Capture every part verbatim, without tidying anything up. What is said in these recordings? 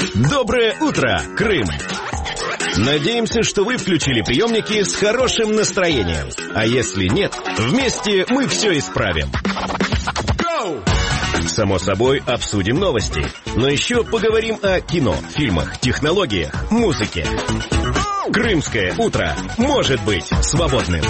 Доброе утро, Крым! Надеемся, что вы включили приемники с хорошим настроением. А если нет, вместе мы все исправим. Само собой, обсудим новости. Но еще поговорим о кино, фильмах, технологиях, музыке. Крымское утро может быть свободным.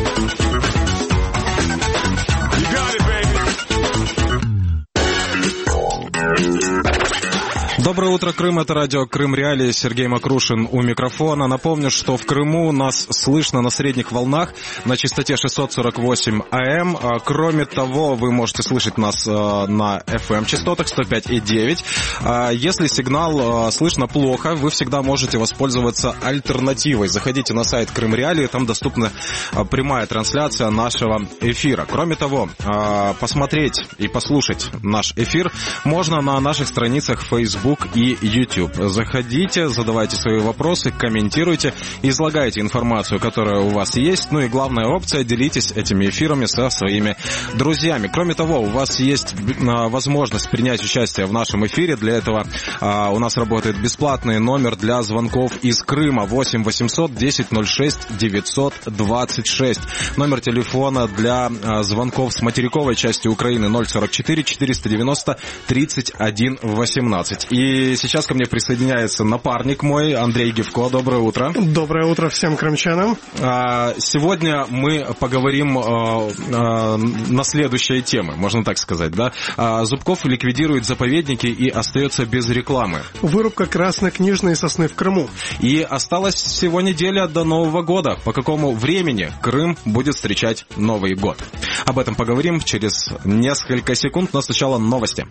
Доброе утро, Крым. Это радио Крым Реалии. Сергей Макрушин у микрофона. Напомню, что в Крыму нас слышно на средних волнах на частоте шестьсот сорок восемь АМ. Кроме того, вы можете слышать нас на эф эм частотах сто пять и девять. Если сигнал слышно плохо, вы всегда можете воспользоваться альтернативой. Заходите на сайт Крым Реалии, там доступна прямая трансляция нашего эфира. Кроме того, посмотреть и послушать наш эфир можно на наших страницах Facebook и YouTube. Заходите, задавайте свои вопросы, комментируйте, излагайте информацию, которая у вас есть. Ну и главная опция — делитесь этими эфирами со своими друзьями. Кроме того, у вас есть возможность принять участие в нашем эфире. Для этого а, у нас работает бесплатный номер для звонков из Крыма восемь восемьсот десять ноль шесть девятьсот двадцать шесть. Номер телефона для а, звонков с материковой части Украины ноль сорок четыре четыреста девяносто тридцать один восемнадцать. И сейчас ко мне присоединяется напарник мой, Андрей Гевко. Доброе утро. Доброе утро всем крымчанам. Сегодня мы поговорим на следующие темы, можно так сказать, да? Зубков ликвидирует заповедники и остается без рекламы. Вырубка краснокнижной сосны в Крыму. И осталась всего неделя до Нового года. По какому времени Крым будет встречать Новый год? Об этом поговорим через несколько секунд, но сначала новости.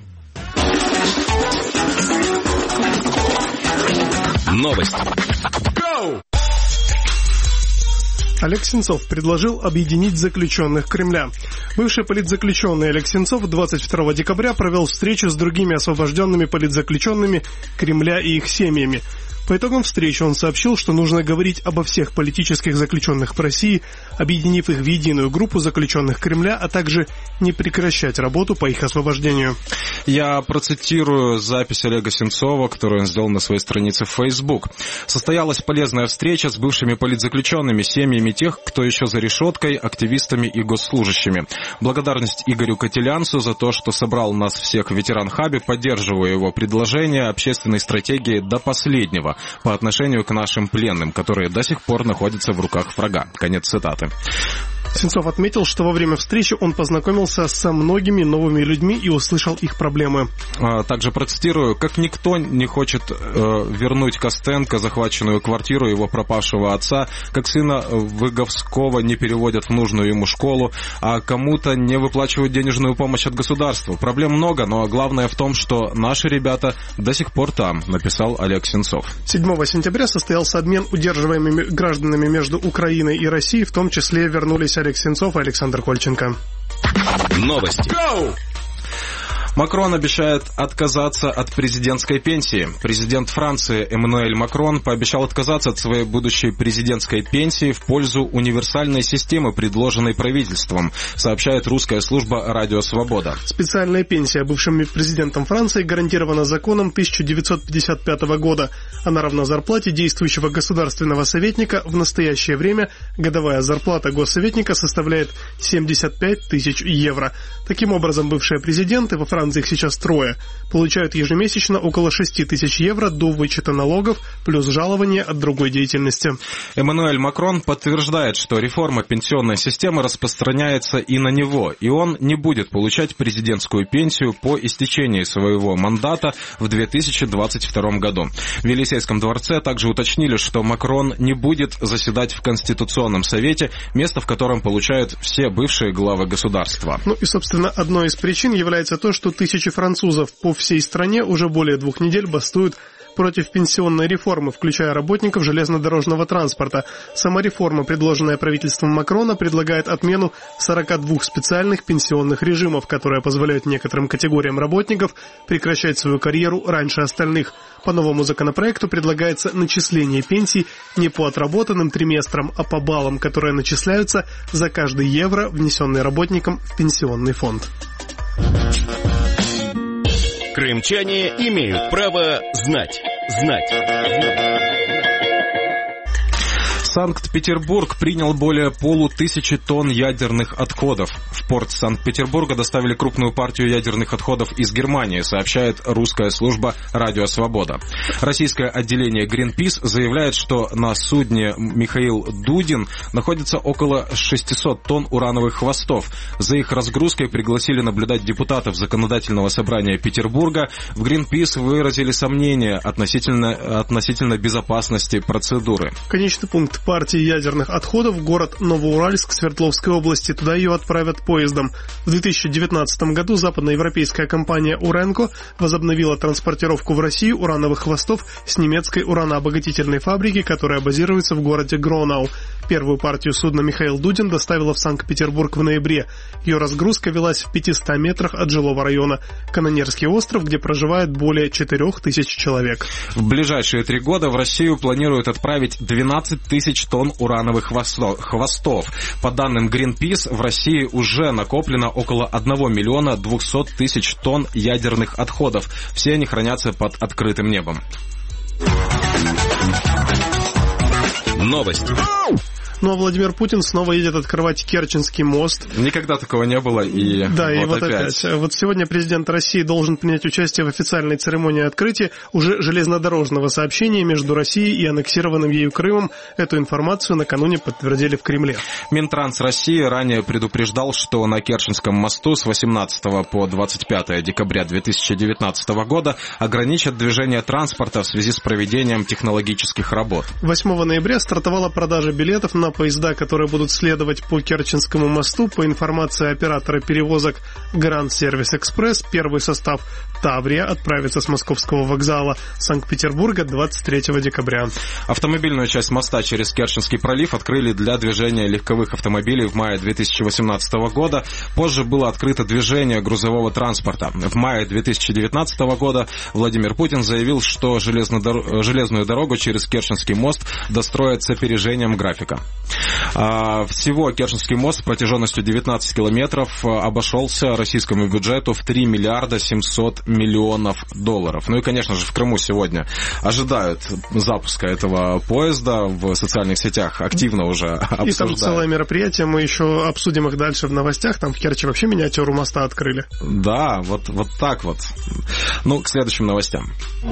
Новости. Олег Сенцов предложил объединить заключенных Кремля. Бывший политзаключенный Олег Сенцов двадцать второго декабря провел встречу с другими освобожденными политзаключенными Кремля и их семьями. По итогам встречи он сообщил, что нужно говорить обо всех политических заключенных в России, объединив их в единую группу заключенных Кремля, а также не прекращать работу по их освобождению. Я процитирую запись Олега Сенцова, которую он сделал на своей странице в Facebook. «Состоялась полезная встреча с бывшими политзаключенными, семьями тех, кто еще за решеткой, активистами и госслужащими. Благодарность Игорю Котелянцу за то, что собрал нас всех в ветеран-хабе, поддерживаю его предложение общественной стратегии до последнего по отношению к нашим пленным, которые до сих пор находятся в руках врага». Конец цитаты. Сенцов отметил, что во время встречи он познакомился со многими новыми людьми и услышал их проблемы. Также процитирую: «Как никто не хочет э, вернуть Костенко захваченную квартиру его пропавшего отца, как сына Выговского не переводят в нужную ему школу, а кому-то не выплачивают денежную помощь от государства. Проблем много, но главное в том, что наши ребята до сих пор там», написал Олег Сенцов. седьмого сентября состоялся обмен удерживаемыми гражданами между Украиной и Россией, в том числе вернулись Олег Сенцов и Александр Кольченко. Новости. Go! Макрон обещает отказаться от президентской пенсии. Президент Франции Эммануэль Макрон пообещал отказаться от своей будущей президентской пенсии в пользу универсальной системы, предложенной правительством, сообщает русская служба «Радио Свобода». Специальная пенсия бывшим президентом Франции гарантирована законом тысяча девятьсот пятьдесят пятого года. Она равна зарплате действующего государственного советника. В настоящее время годовая зарплата госсоветника составляет семьдесят пять тысяч евро. Таким образом, бывшие президенты, во Франции их сейчас трое, получают ежемесячно около шесть тысяч евро до вычета налогов плюс жалования от другой деятельности. Эммануэль Макрон подтверждает, что реформа пенсионной системы распространяется и на него, и он не будет получать президентскую пенсию по истечении своего мандата в две тысячи двадцать втором году. В Елисейском дворце также уточнили, что Макрон не будет заседать в Конституционном совете, место в котором получают все бывшие главы государства. Ну и, собственно, одной из причин является то, что тысячи французов по всей стране уже более двух недель бастуют против пенсионной реформы, включая работников железнодорожного транспорта. Сама реформа, предложенная правительством Макрона, предлагает отмену сорока двух специальных пенсионных режимов, которые позволяют некоторым категориям работников прекращать свою карьеру раньше остальных. По новому законопроекту предлагается начисление пенсий не по отработанным триместрам, а по баллам, которые начисляются за каждый евро, внесенный работником в пенсионный фонд. Крымчане имеют право знать. знать. Санкт-Петербург принял более полутысячи тонн ядерных отходов. В порт Санкт-Петербурга доставили крупную партию ядерных отходов из Германии, сообщает русская служба «Радио Свобода». Российское отделение Greenpeace заявляет, что на судне «Михаил Дудин» находится около шестисот тонн урановых хвостов. За их разгрузкой пригласили наблюдать депутатов Законодательного собрания Петербурга. В Greenpeace выразили сомнения относительно, относительно безопасности процедуры. Конечный пункт партии ядерных отходов — город Новоуральск Свердловской области. Туда ее отправят поездом. В две тысячи девятнадцатом году западноевропейская компания «Уренко» возобновила транспортировку в Россию урановых хвостов с немецкой уранообогатительной фабрики, которая базируется в городе Гронау. Первую партию судна «Михаил Дудин» доставила в Санкт-Петербург в ноябре. Ее разгрузка велась в пятистах метрах от жилого района Канонерский остров, где проживает более четырех тысяч человек. В ближайшие три года в Россию планируют отправить двенадцать тысяч тонн урановых хвостов. По данным Greenpeace, в России уже накоплено около одного миллиона двухсот тысяч тонн ядерных отходов. Все они хранятся под открытым небом. Новости. Ну а Владимир Путин снова едет открывать Керченский мост. Никогда такого не было, и да, вот и вот опять. опять. Вот сегодня президент России должен принять участие в официальной церемонии открытия уже железнодорожного сообщения между Россией и аннексированным ею Крымом. Эту информацию накануне подтвердили в Кремле. Минтранс России ранее предупреждал, что на Керченском мосту с восемнадцатого по двадцать пятое декабря две тысячи девятнадцатого года ограничат движение транспорта в связи с проведением технологических работ. восьмого ноября стартовала продажа билетов на поезда, которые будут следовать по Керченскому мосту. По информации оператора перевозок Гранд Сервис Экспресс, первый состав Таврия отправится с московского вокзала Санкт-Петербурга двадцать третьего декабря. Автомобильную часть моста через Керченский пролив открыли для движения легковых автомобилей в мае две тысячи восемнадцатого года. Позже было открыто движение грузового транспорта. В мае две тысячи девятнадцатого года Владимир Путин заявил, что железную дорогу через Керченский мост достроят с опережением графика. Всего Керченский мост протяженностью девятнадцать километров обошелся российскому бюджету в три миллиарда семьсот миллионов долларов. Ну и, конечно же, в Крыму сегодня ожидают запуска этого поезда. В социальных сетях активно уже обсуждают. И там целое мероприятие, мы еще обсудим их дальше в новостях. Там в Керчи вообще миниатюру моста открыли. Да, вот, вот так вот. Ну, к следующим новостям.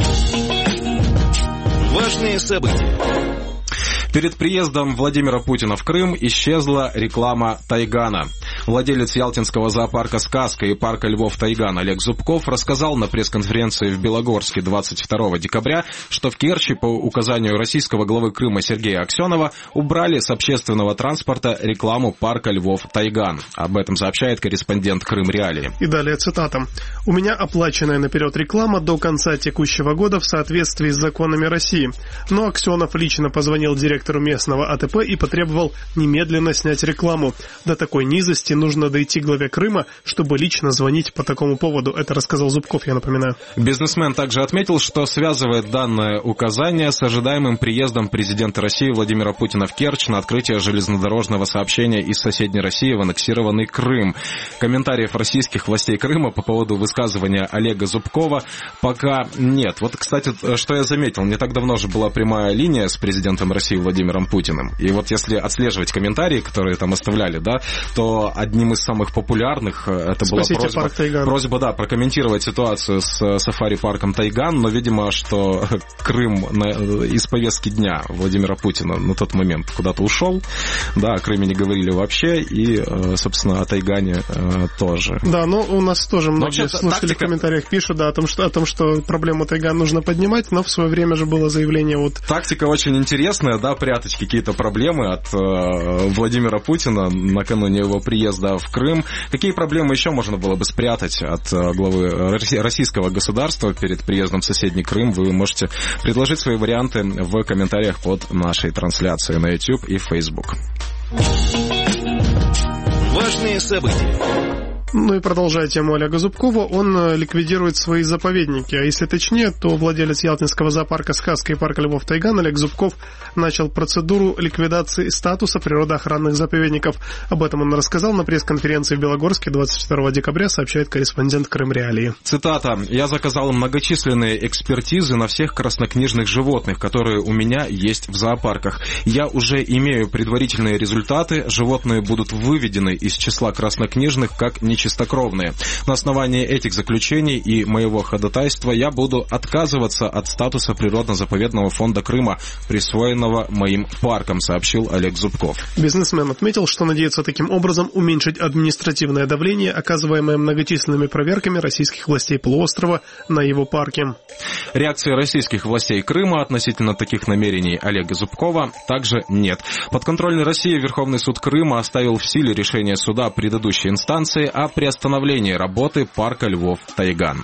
Важные события. Перед приездом Владимира Путина в Крым исчезла реклама Тайгана. Владелец ялтинского зоопарка «Сказка» и парка львов «Тайган» Олег Зубков рассказал на пресс-конференции в Белогорске двадцать второго декабря, что в Керчи по указанию российского главы Крыма Сергея Аксенова убрали с общественного транспорта рекламу парка львов «Тайган». Об этом сообщает корреспондент Крым Реалии. И далее цитата. «У меня оплаченная наперед реклама до конца текущего года в соответствии с законами России. Но Аксенов лично позвонил директору местного АТП и потребовал немедленно снять рекламу. До такой низости нужно дойти к главе Крыма, чтобы лично звонить по такому поводу». Это рассказал Зубков, я напоминаю. Бизнесмен также отметил, что связывает данное указание с ожидаемым приездом президента России Владимира Путина в Керчь на открытие железнодорожного сообщения из соседней России в аннексированный Крым. Комментариев российских властей Крыма по поводу высказывания Олега Зубкова пока нет. Вот, кстати, что я заметил, не так давно же была прямая линия с президентом России Владимиром Путиным. И вот если отслеживать комментарии, которые там оставляли, да, то одним из самых популярных это Спасите была просьба, просьба, да, прокомментировать ситуацию с сафари-парком Тайган, но, видимо, что Крым на, из повестки дня Владимира Путина на тот момент куда-то ушел, да, о Крыме не говорили вообще, и, собственно, о Тайгане тоже. Да, но у нас тоже многие вообще, слушатели тактика... в комментариях пишут, да, о том, что, о том, что проблему Тайган нужно поднимать, но в свое время же было заявление вот... Тактика очень интересная, да, прятать какие-то проблемы от э, Владимира Путина накануне его приезда в Крым. Какие проблемы еще можно было бы спрятать от э, главы российского государства перед приездом в соседний Крым? Вы можете предложить свои варианты в комментариях под нашей трансляцией на YouTube и Facebook. Важные события. Ну и продолжая тему Олега Зубкова, он ликвидирует свои заповедники. А если точнее, то владелец Ялтинского зоопарка «Сказка» и парка львов «Тайган» Олег Зубков начал процедуру ликвидации статуса природоохранных заповедников. Об этом он рассказал на пресс-конференции в Белогорске двадцать второго декабря, сообщает корреспондент Крым Реалии. Цитата. «Я заказал многочисленные экспертизы на всех краснокнижных животных, которые у меня есть в зоопарках. Я уже имею предварительные результаты. Животные будут выведены из числа краснокнижных как нечистокровные. На основании этих заключений и моего ходатайства я буду отказываться от статуса природно-заповедного фонда Крыма, присвоенного моим парком», сообщил Олег Зубков. Бизнесмен отметил, что надеется таким образом уменьшить административное давление, оказываемое многочисленными проверками российских властей полуострова на его парке. Реакции российских властей Крыма относительно таких намерений Олега Зубкова также нет. Подконтрольный России Верховный суд Крыма оставил в силе решение суда предыдущей инстанции о приостановлении работы парка львов «Тайган».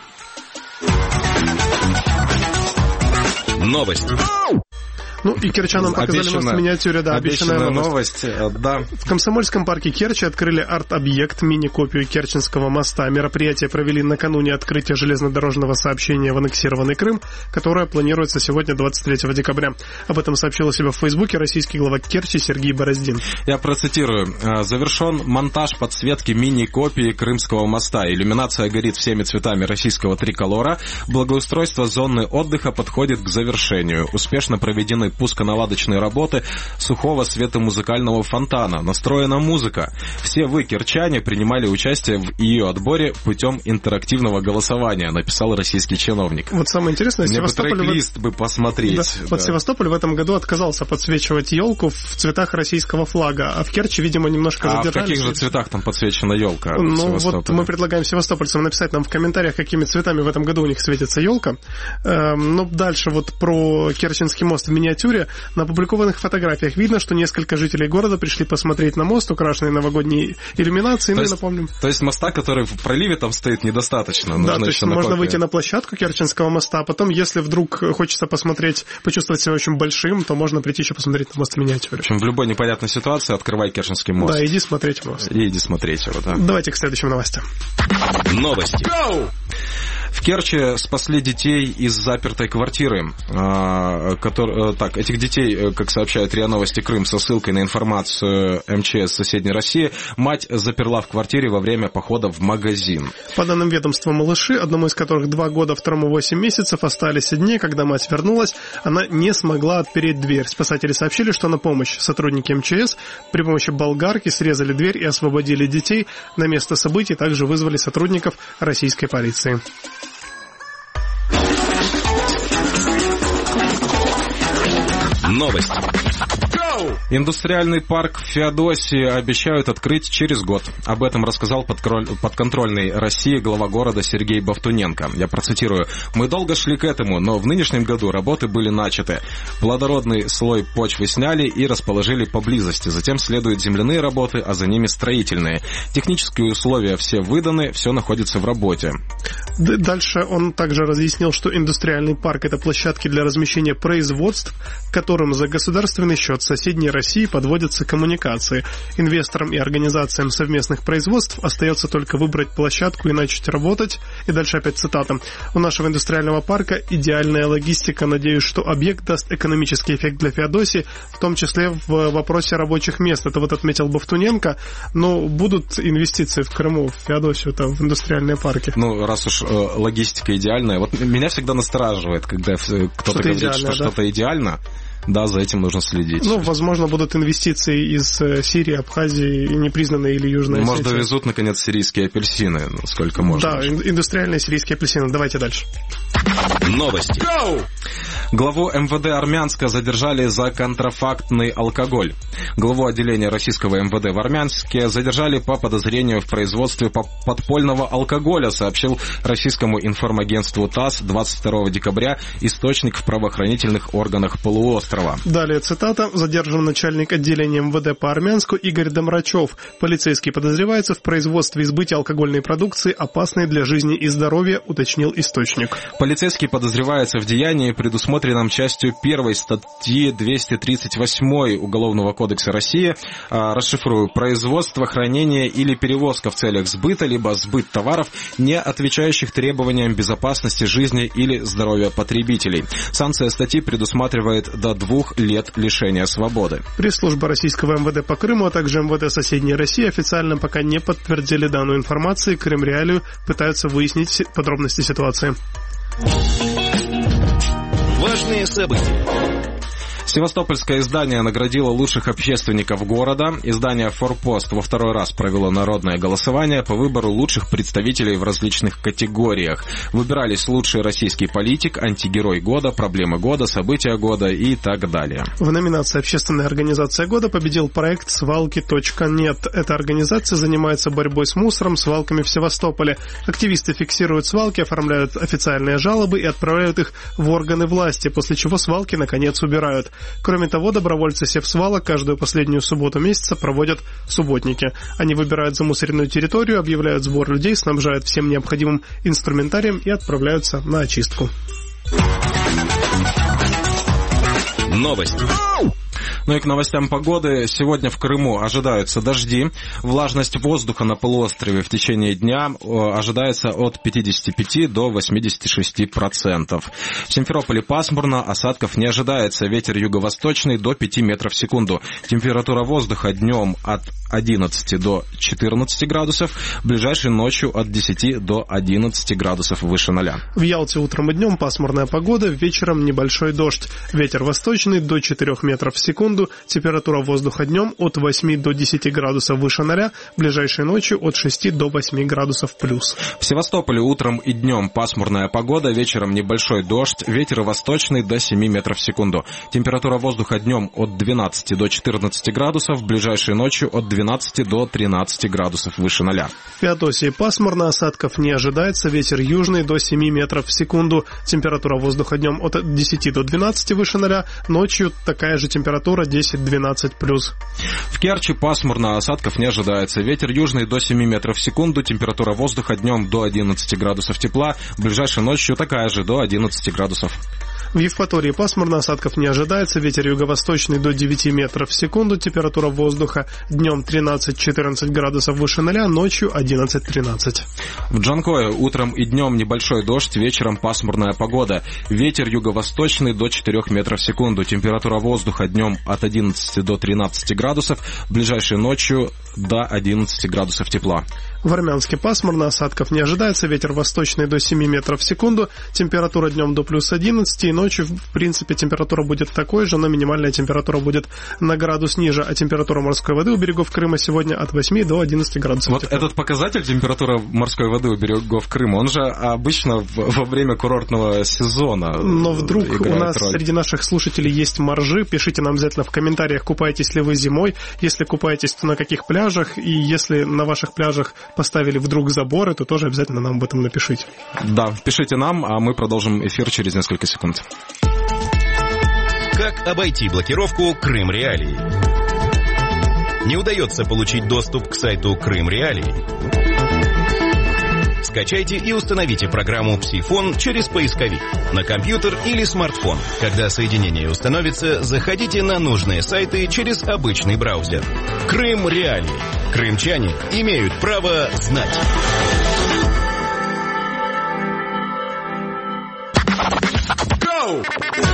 Новость. Ну и керчанам показали Обещанная, мост в миниатюре, да, обещанная, обещанная новость. новость, да. В Комсомольском парке Керчи открыли арт-объект, мини-копию Керченского моста. Мероприятие провели накануне открытия железнодорожного сообщения в аннексированный Крым, которое планируется сегодня, двадцать третьего декабря. Об этом сообщил у себя в Фейсбуке российский глава Керчи Сергей Бороздин. Я процитирую. «Завершен монтаж подсветки мини-копии Крымского моста. Иллюминация горит всеми цветами российского триколора. Благоустройство зоны отдыха подходит к завершению. Успешно проведены пусконаладочные работы сухого светомузыкального фонтана. Настроена музыка. Все вы, керчане, принимали участие в ее отборе путем интерактивного голосования», написал российский чиновник. Вот самое интересное, мне Севастополь... бы трек-лист бы посмотреть. Да. Да. Вот Севастополь в этом году отказался подсвечивать елку в цветах российского флага, а в Керчи, видимо, немножко а задержались. А в каких же цветах там подсвечена елка? Ну вот мы предлагаем севастопольцам написать нам в комментариях, какими цветами в этом году у них светится елка. Эм, но дальше вот про Керченский мост в миниатюре. На опубликованных фотографиях видно, что несколько жителей города пришли посмотреть на мост, украшенный новогодней иллюминацией. То, ну, напомним. то есть моста, который в проливе там стоит, недостаточно? Да, то есть можно копию. выйти на площадку Керченского моста, а потом, если вдруг хочется посмотреть, почувствовать себя очень большим, то можно прийти еще посмотреть на мост в миниатюре. В общем, в любой непонятной ситуации открывай Керченский мост. Да, иди смотреть мост. И иди смотреть его, да. Давайте к следующим новостям. Новости. В Керчи спасли детей из запертой квартиры. А, который, так, этих детей, как сообщает РИА Новости Крым со ссылкой на информацию эм че эс соседней России, мать заперла в квартире во время похода в магазин. По данным ведомства, малыши, одному из которых два года, второму восемь месяцев, остались одни. Когда мать вернулась, она не смогла отпереть дверь. Спасатели сообщили, что на помощь сотрудники эм че эс при помощи болгарки срезали дверь и освободили детей. На место событий также вызвали сотрудников российской полиции. Новость. Индустриальный парк в Феодосии обещают открыть через год. Об этом рассказал подконтрольный России глава города Сергей Бовтуненко. Я процитирую. «Мы долго шли к этому, но в нынешнем году работы были начаты. Плодородный слой почвы сняли и расположили поблизости. Затем следуют земляные работы, а за ними строительные. Технические условия все выданы, все находится в работе». Дальше он также разъяснил, что индустриальный парк – это площадки для размещения производств, к которым за государственный счет соседней России подводятся коммуникации. Инвесторам и организациям совместных производств остается только выбрать площадку и начать работать. И дальше опять цитата. «У нашего индустриального парка идеальная логистика. Надеюсь, что объект даст экономический эффект для Феодосии, в том числе в вопросе рабочих мест». Это вот отметил Бовтуненко. Но будут инвестиции в Крыму, в Феодосию, там, в индустриальные парки? Ну, раз уж э, логистика идеальная. Вот меня всегда настораживает, когда кто-то что-то говорит, идеально, что да? что-то идеально. Да, за этим нужно следить. Ну, возможно, будут инвестиции из Сирии, Абхазии, непризнанной или Южной Осетии. Может, довезут, наконец, сирийские апельсины, сколько можно. Да, индустриальные сирийские апельсины. Давайте дальше. Новости. Главу эм вэ дэ Армянска задержали за контрафактный алкоголь. Главу отделения российского эм вэ дэ в Армянске задержали по подозрению в производстве подпольного алкоголя, сообщил российскому информагентству ТАСС двадцать второго декабря источник в правоохранительных органах полуострова. Далее цитата. Задержан начальник отделения эм вэ дэ по Армянску Игорь Домрачев. Полицейский подозревается в производстве и сбытии алкогольной продукции, опасной для жизни и здоровья, уточнил источник. Полицейский подозревается в деянии, предусмотренном предусмотренном частью первой статьи двести тридцать восемь Уголовного кодекса России. Расшифрую: производство, хранение или перевозка в целях сбыта, либо сбыт товаров, не отвечающих требованиям безопасности жизни или здоровья потребителей. Санкция статьи предусматривает до двух лет лишения свободы. Пресс-служба российского эм вэ дэ по Крыму, а также эм вэ дэ соседней России официально пока не подтвердили данную информацию. Крым Реалию пытаются выяснить подробности ситуации. Важные события. Севастопольское издание наградило лучших общественников города. Издание «Форпост» во второй раз провело народное голосование по выбору лучших представителей в различных категориях. Выбирались лучший российский политик, антигерой года, проблемы года, события года и так далее. В номинации «Общественная организация года» победил проект «Свалки точка нет». Эта организация занимается борьбой с мусором, свалками в Севастополе. Активисты фиксируют свалки, оформляют официальные жалобы и отправляют их в органы власти, после чего свалки наконец убирают. Кроме того, добровольцы Севсвала каждую последнюю субботу месяца проводят субботники. Они выбирают замусоренную территорию, объявляют сбор людей, снабжают всем необходимым инструментарием и отправляются на очистку. Новости. Ну и к новостям погоды. Сегодня в Крыму ожидаются дожди. Влажность воздуха на полуострове в течение дня ожидается от пятидесяти пяти до восьмидесяти шести процентов. В Симферополе пасмурно, осадков не ожидается. Ветер юго-восточный до пяти метров в секунду. Температура воздуха днем от одиннадцати до четырнадцати градусов, ближайшей ночью от десяти до одиннадцати градусов выше ноля. В Ялте утром и днем пасмурная погода, вечером небольшой дождь. Ветер восточный до четырёх метров в секунду. Температура воздуха днем от восьми до десяти градусов выше ноля, ближайшей ночью от шести до восьми градусов плюс. В Севастополе утром и днем пасмурная погода, вечером небольшой дождь, ветер восточный до семи метров в секунду. Температура воздуха днем от двенадцати до четырнадцати градусов, ближайшей ночью от двенадцати до тринадцати градусов выше ноля. В Феодосии пасмурно, осадков не ожидается, ветер южный до семи метров в секунду. Температура воздуха днем от десяти до двенадцати выше ноля, ночью такая же температура десять-двенадцать плюс. В Керчи пасмурно, осадков не ожидается. Ветер южный до семи метров в секунду. Температура воздуха днем до одиннадцати градусов тепла. Ближайшей ночью такая же, до одиннадцати градусов. В Евпатории пасмурно, осадков не ожидается. Ветер юго-восточный до девяти метров в секунду. Температура воздуха днем тринадцать-четырнадцать градусов выше ноля, ночью одиннадцать-тринадцать. В Джанкое утром и днем небольшой дождь, вечером пасмурная погода. Ветер юго-восточный до четырёх метров в секунду. Температура воздуха днем от одиннадцати до тринадцати градусов. Ближайшей ночью до одиннадцати градусов тепла. В Армянске пасмурно, осадков не ожидается. Ветер восточный до семи метров в секунду. Температура днем до плюс одиннадцати. И ночью, в принципе, температура будет такой же, но минимальная температура будет на градус ниже. А температура морской воды у берегов Крыма сегодня от восьми до одиннадцати градусов вот тепла. Этот показатель температуры морской воды у берегов Крыма, он же обычно во время курортного сезона. Но вдруг у нас роль. Среди наших слушателей есть моржи. Пишите нам обязательно в комментариях, купаетесь ли вы зимой. Если купаетесь, то на каких пляжах. И если на ваших пляжах поставили вдруг заборы, то тоже обязательно нам об этом напишите. Да, пишите нам, а мы продолжим эфир через несколько секунд. Как обойти блокировку Крым Реалии? Не удается получить доступ к сайту Крым Реалии? Скачайте и установите программу «Псифон» через поисковик на компьютер или смартфон. Когда соединение установится, заходите на нужные сайты через обычный браузер. Крым Реалии. Крымчане имеют право знать. Go!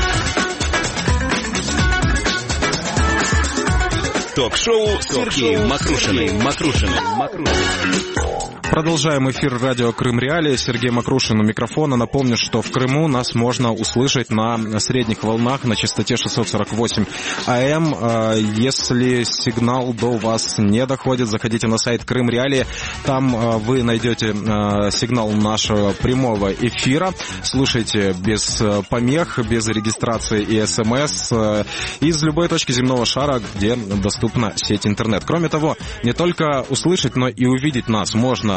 Ток-шоу с Сергеем Мокрушиным. Мокрушиным. Продолжаем эфир радио Крым Реалии. Сергей Мокрушин у микрофона. Напомню, что в Крыму нас можно услышать на средних волнах на частоте шестьсот сорок восемь АМ. Если сигнал до вас не доходит, заходите на сайт Крым Реалии. Там вы найдете сигнал нашего прямого эфира. Слушайте без помех, без регистрации и СМС из любой точки земного шара, где доступна сеть интернет. Кроме того, не только услышать, но и увидеть нас можно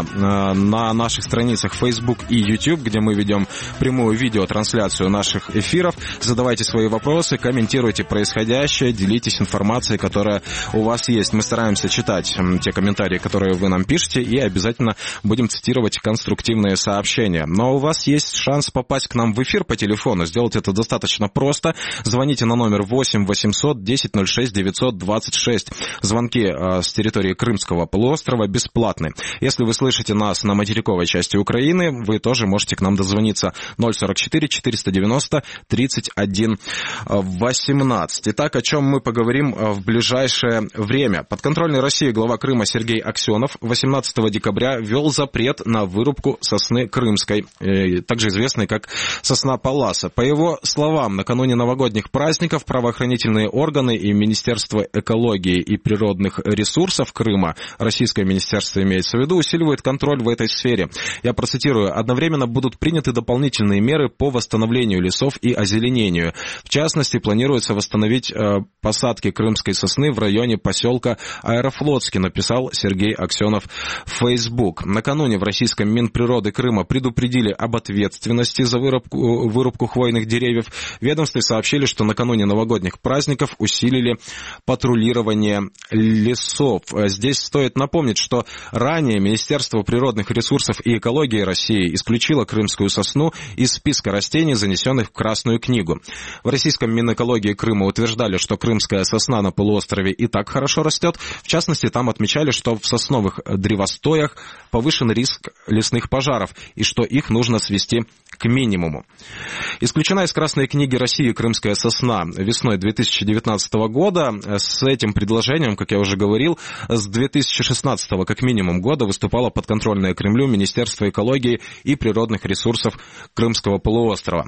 на наших страницах Facebook и YouTube, где мы ведем прямую видеотрансляцию наших эфиров. Задавайте свои вопросы, комментируйте происходящее, делитесь информацией, которая у вас есть. Мы стараемся читать те комментарии, которые вы нам пишете, и обязательно будем цитировать конструктивные сообщения. Но у вас есть шанс попасть к нам в эфир по телефону. Сделать это достаточно просто. Звоните на номер восемь восемьсот десять ноль шесть девятьсот двадцать шесть. Звонки э, с территории Крымского полуострова бесплатны. Если вы слышите нас на материковой части Украины, вы тоже можете к нам дозвониться. ноль сорок четыре четыреста девяносто тридцать один восемнадцать. Итак, о чем мы поговорим в ближайшее время. Подконтрольный России глава Крыма Сергей Аксенов восемнадцатого декабря ввел запрет на вырубку сосны крымской, также известной как сосна Палласа. По его словам, накануне новогодних праздников правоохранительные органы и Министерство экологии и природных ресурсов Крыма, российское министерство имеется в виду, усиливает контроль в этой сфере. Я процитирую: «Одновременно будут приняты дополнительные меры по восстановлению лесов и озеленению. В частности, планируется восстановить э, посадки крымской сосны в районе поселка Аэрофлотский», написал Сергей Аксенов в Facebook. Накануне в российском Минприроды Крыма предупредили об ответственности за вырубку, вырубку хвойных деревьев. В ведомстве сообщили, что накануне новогодних праздников усилили патрулирование лесов. Здесь стоит напомнить, что ранее Министерство природных ресурсов и экологии России исключило крымскую сосну из списка растений, занесенных в Красную книгу. В российском Минэкологии Крыма утверждали, что крымская сосна на полуострове и так хорошо растет. В частности, там отмечали, что в сосновых древостоях повышен риск лесных пожаров и что их нужно свести к минимуму. Исключена из Красной книги России крымская сосна весной две тысячи девятнадцатого года. С этим предложением, как я уже говорил, с две тысячи шестнадцатого как минимум года выступало подконтрольное Кремлю Министерство экологии и природных ресурсов Крымского полуострова.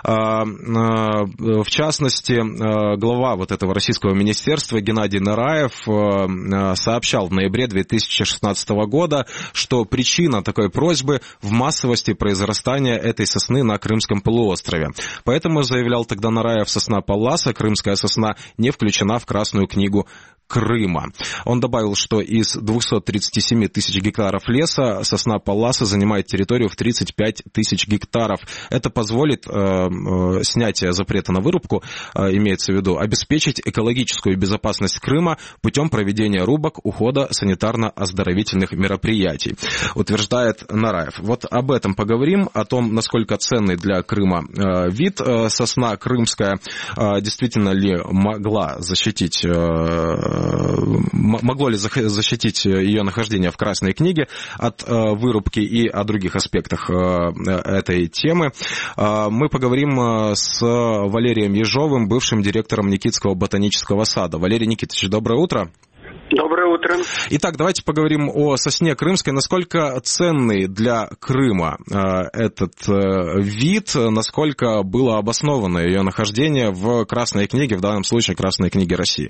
В частности, глава вот этого российского министерства Геннадий Нараев сообщал в ноябре две тысячи шестнадцатого года, что причина такой просьбы в массовости произрастания этой сосны на Крымском полуострове. Поэтому, заявлял тогда Нараев, сосна Палласа, крымская сосна, не включена в Красную книгу Крыма. Он добавил, что из двухсот тридцати семи тысяч гектаров леса сосна Палласа занимает территорию в тридцать пять тысяч гектаров. Это позволит э, э, снятие запрета на вырубку, э, имеется в виду, обеспечить экологическую безопасность Крыма путем проведения рубок, ухода, санитарно-оздоровительных мероприятий, утверждает Нараев. Вот об этом поговорим, о том, насколько ценный для Крыма э, вид э, сосна крымская, э, действительно ли могла защитить э, могло ли защитить ее нахождение в Красной книге от вырубки и о других аспектах этой темы. Мы поговорим с Валерием Ежовым, бывшим директором Никитского ботанического сада. Валерий Никитович, доброе утро. Доброе утро. Итак, давайте поговорим о сосне крымской. Насколько ценный для Крыма этот вид, насколько было обосновано ее нахождение в Красной книге, в данном случае Красной книге России?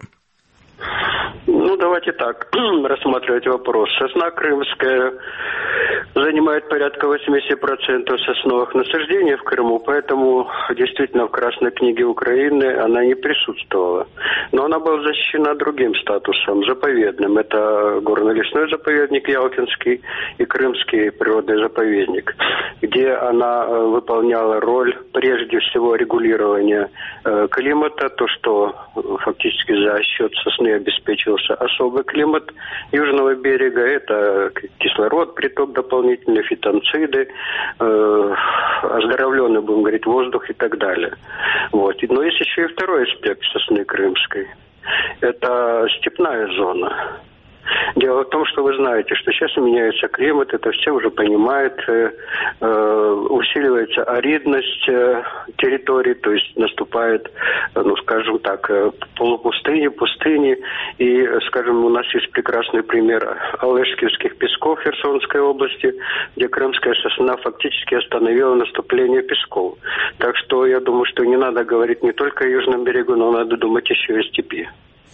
Ну, давайте так рассматривать вопрос. Сосна крымская занимает порядка восемьдесят процентов сосновых насаждений в Крыму, поэтому действительно в Красной книге Украины она не присутствовала. Но она была защищена другим статусом, заповедным. Это горно-лесной заповедник Ялтинский и Крымский природный заповедник, где она выполняла роль прежде всего регулирования климата, то, что фактически за счет сосны обеспечивался особый климат южного берега. Это кислород, приток дополнительный, фитонциды, э, оздоровленный, будем говорить, воздух и так далее. Вот. Но есть еще и второй аспект сосны крымской. Это степная зона. Дело в том, что вы знаете, что сейчас меняется климат, это все уже понимают, э, э, усиливается аридность э, территорий, то есть наступает, э, ну, скажем так, э, полупустыни, пустыни, и, скажем, у нас есть прекрасный пример Алешкивских песков Херсонской области, где крымская сосна фактически остановила наступление песков. Так что я думаю, что не надо говорить не только о южном берегу, но надо думать еще и о степи.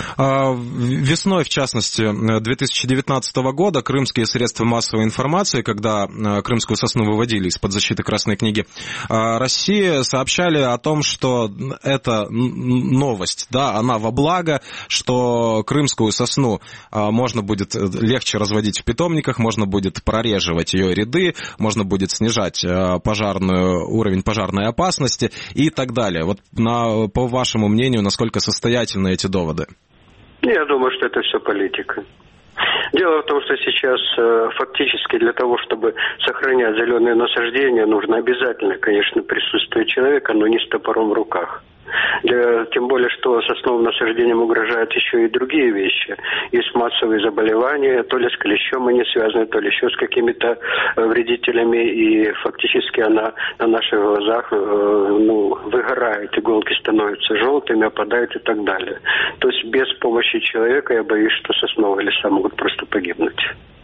Весной, в частности, две тысячи девятнадцатого года крымские средства массовой информации, когда крымскую сосну выводили из-под защиты Красной книги России, сообщали о том, что это новость, да, она во благо, что крымскую сосну можно будет легче разводить в питомниках, можно будет прореживать ее ряды, можно будет снижать пожарную, уровень пожарной опасности и так далее. Вот на, по вашему мнению, насколько состоятельны эти доводы? Я думаю, что это все политика. Дело в том, что сейчас э, фактически для того, чтобы сохранять зеленые насаждения, нужно обязательно, конечно, присутствие человека, но не с топором в руках. Для, тем более, что сосновым насаждением угрожают еще и другие вещи. Есть массовые заболевания, то ли с клещом они связаны, то ли еще с какими-то вредителями. И фактически она на наших глазах э, ну, выгорает, иголки становятся желтыми, опадают и так далее. То есть без помощи человека, я боюсь, что сосновые леса могут просто погибнуть.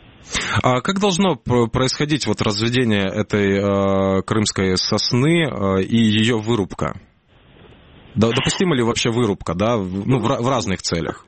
А как должно происходить вот разведение этой э, крымской сосны э, и ее вырубка? Допустима ли вообще вырубка, да, ну, в, в разных целях?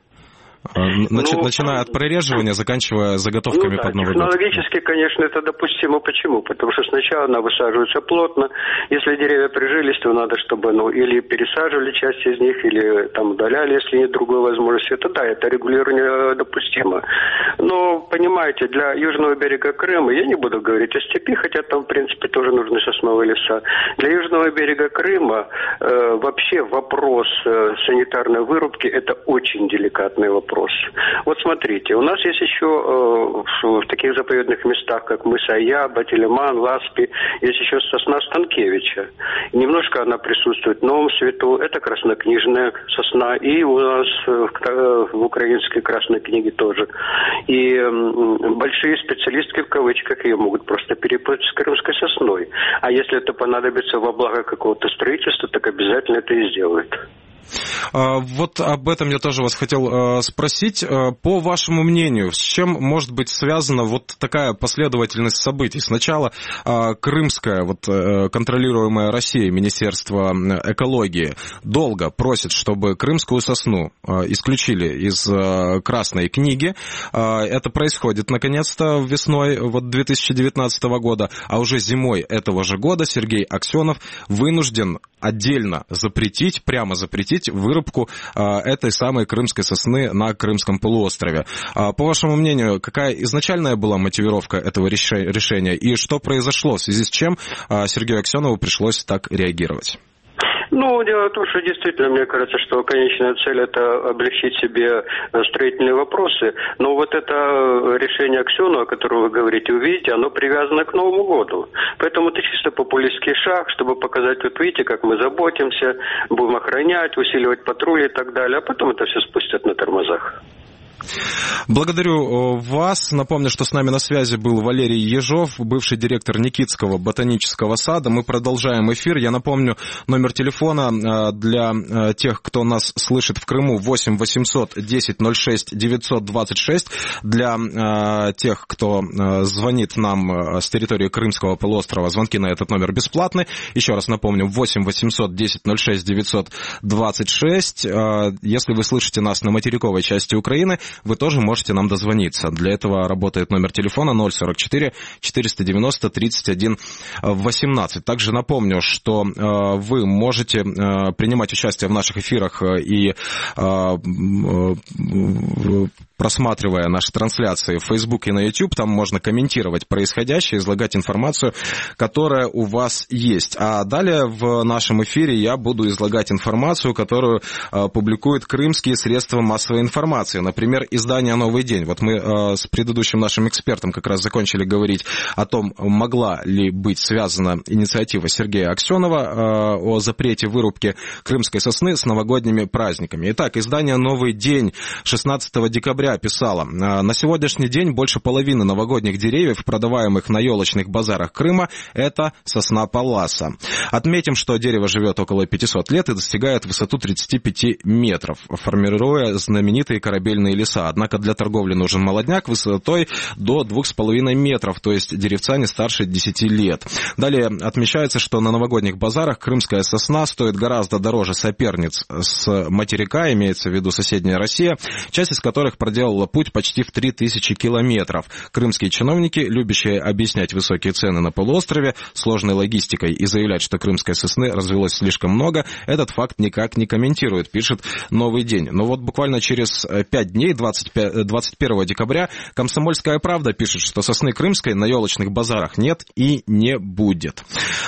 Начи, ну, начиная от прореживания, заканчивая заготовками ну, да, под Новый год. Технологически, конечно, это допустимо. Почему? Потому что сначала она высаживается плотно. Если деревья прижились, то надо, чтобы ну, или пересаживали часть из них, или там удаляли, если нет другой возможности. Это да, это регулирование допустимо. Но, понимаете, для южного берега Крыма, я не буду говорить о степи, хотя там, в принципе, тоже нужны сосновые леса. Для южного берега Крыма э, вообще вопрос э, санитарной вырубки – это очень деликатный вопрос. Вот смотрите, у нас есть еще э, в таких заповедных местах, как мыс Аяба, Телеман, Ласпи, есть еще сосна Станкевича. Немножко она присутствует в Новом Свету, это краснокнижная сосна, и у нас в, в украинской Красной книге тоже. И э, большие специалисты, в кавычках, ее могут просто перепутать с крымской сосной. А если это понадобится во благо какого-то строительства, так обязательно это и сделают. Вот об этом я тоже вас хотел спросить. По вашему мнению, с чем может быть связана вот такая последовательность событий? Сначала крымское, вот, контролируемое Россией Министерство экологии долго просит, чтобы крымскую сосну исключили из Красной книги. Это происходит, наконец-то, весной вот, две тысячи девятнадцатого года, а уже зимой этого же года Сергей Аксенов вынужден отдельно запретить, прямо запретить вырубку а, этой самой крымской сосны на Крымском полуострове. А, по вашему мнению, какая изначальная была мотивировка этого решения и что произошло, в связи с чем а, Сергею Аксенову пришлось так реагировать? Ну, дело в том, что действительно, мне кажется, что конечная цель – это облегчить себе строительные вопросы. Но вот это решение Аксенова, о котором вы говорите, увидите, оно привязано к Новому году. Поэтому это чисто популистский шаг, чтобы показать, вот видите, как мы заботимся, будем охранять, усиливать патрули и так далее, а потом это все спустят на тормозах. Благодарю вас. Напомню, что с нами на связи был Валерий Ежов, бывший директор Никитского ботанического сада. Мы продолжаем эфир. Я напомню, номер телефона для тех, кто нас слышит в Крыму, восемь восемьсот десять ноль шесть девятьсот двадцать шесть. Для тех, кто звонит нам с территории Крымского полуострова, звонки на этот номер бесплатны. Еще раз напомню, восемь восемьсот десять ноль шесть девятьсот двадцать шесть. Если вы слышите нас на материковой части Украины, вы тоже можете нам дозвониться. Для этого работает номер телефона ноль сорок четыре четыреста девяносто тридцать один восемнадцать. Также напомню, что э, вы можете э, принимать участие в наших эфирах и э, э, просматривая наши трансляции в Facebook и на YouTube, там можно комментировать происходящее, излагать информацию, которая у вас есть. А далее в нашем эфире я буду излагать информацию, которую э, публикуют крымские средства массовой информации. Например, издание «Новый день». Вот мы э, с предыдущим нашим экспертом как раз закончили говорить о том, могла ли быть связана инициатива Сергея Аксенова э, о запрете вырубки крымской сосны с новогодними праздниками. Итак, издание «Новый день» шестнадцатого декабря писало: на сегодняшний день больше половины новогодних деревьев, продаваемых на елочных базарах Крыма, это сосна палласа. Отметим, что дерево живет около пятьсот лет и достигает высоту тридцать пять метров, формируя знаменитые корабельные леса. леса. Однако для торговли нужен молодняк высотой до двух с половиной метров, то есть деревца не старше десяти лет. Далее отмечается, что на новогодних базарах крымская сосна стоит гораздо дороже соперниц с материка, имеется в виду соседняя Россия, часть из которых проделала путь почти в три тысячи километров. Крымские чиновники, любящие объяснять высокие цены на полуострове сложной логистикой и заявлять, что крымской сосны развелось слишком много, этот факт никак не комментирует, пишет «Новый день». Но вот буквально через пять дней, двадцать первого декабря, «Комсомольская правда» пишет, что сосны крымской на елочных базарах нет и не будет.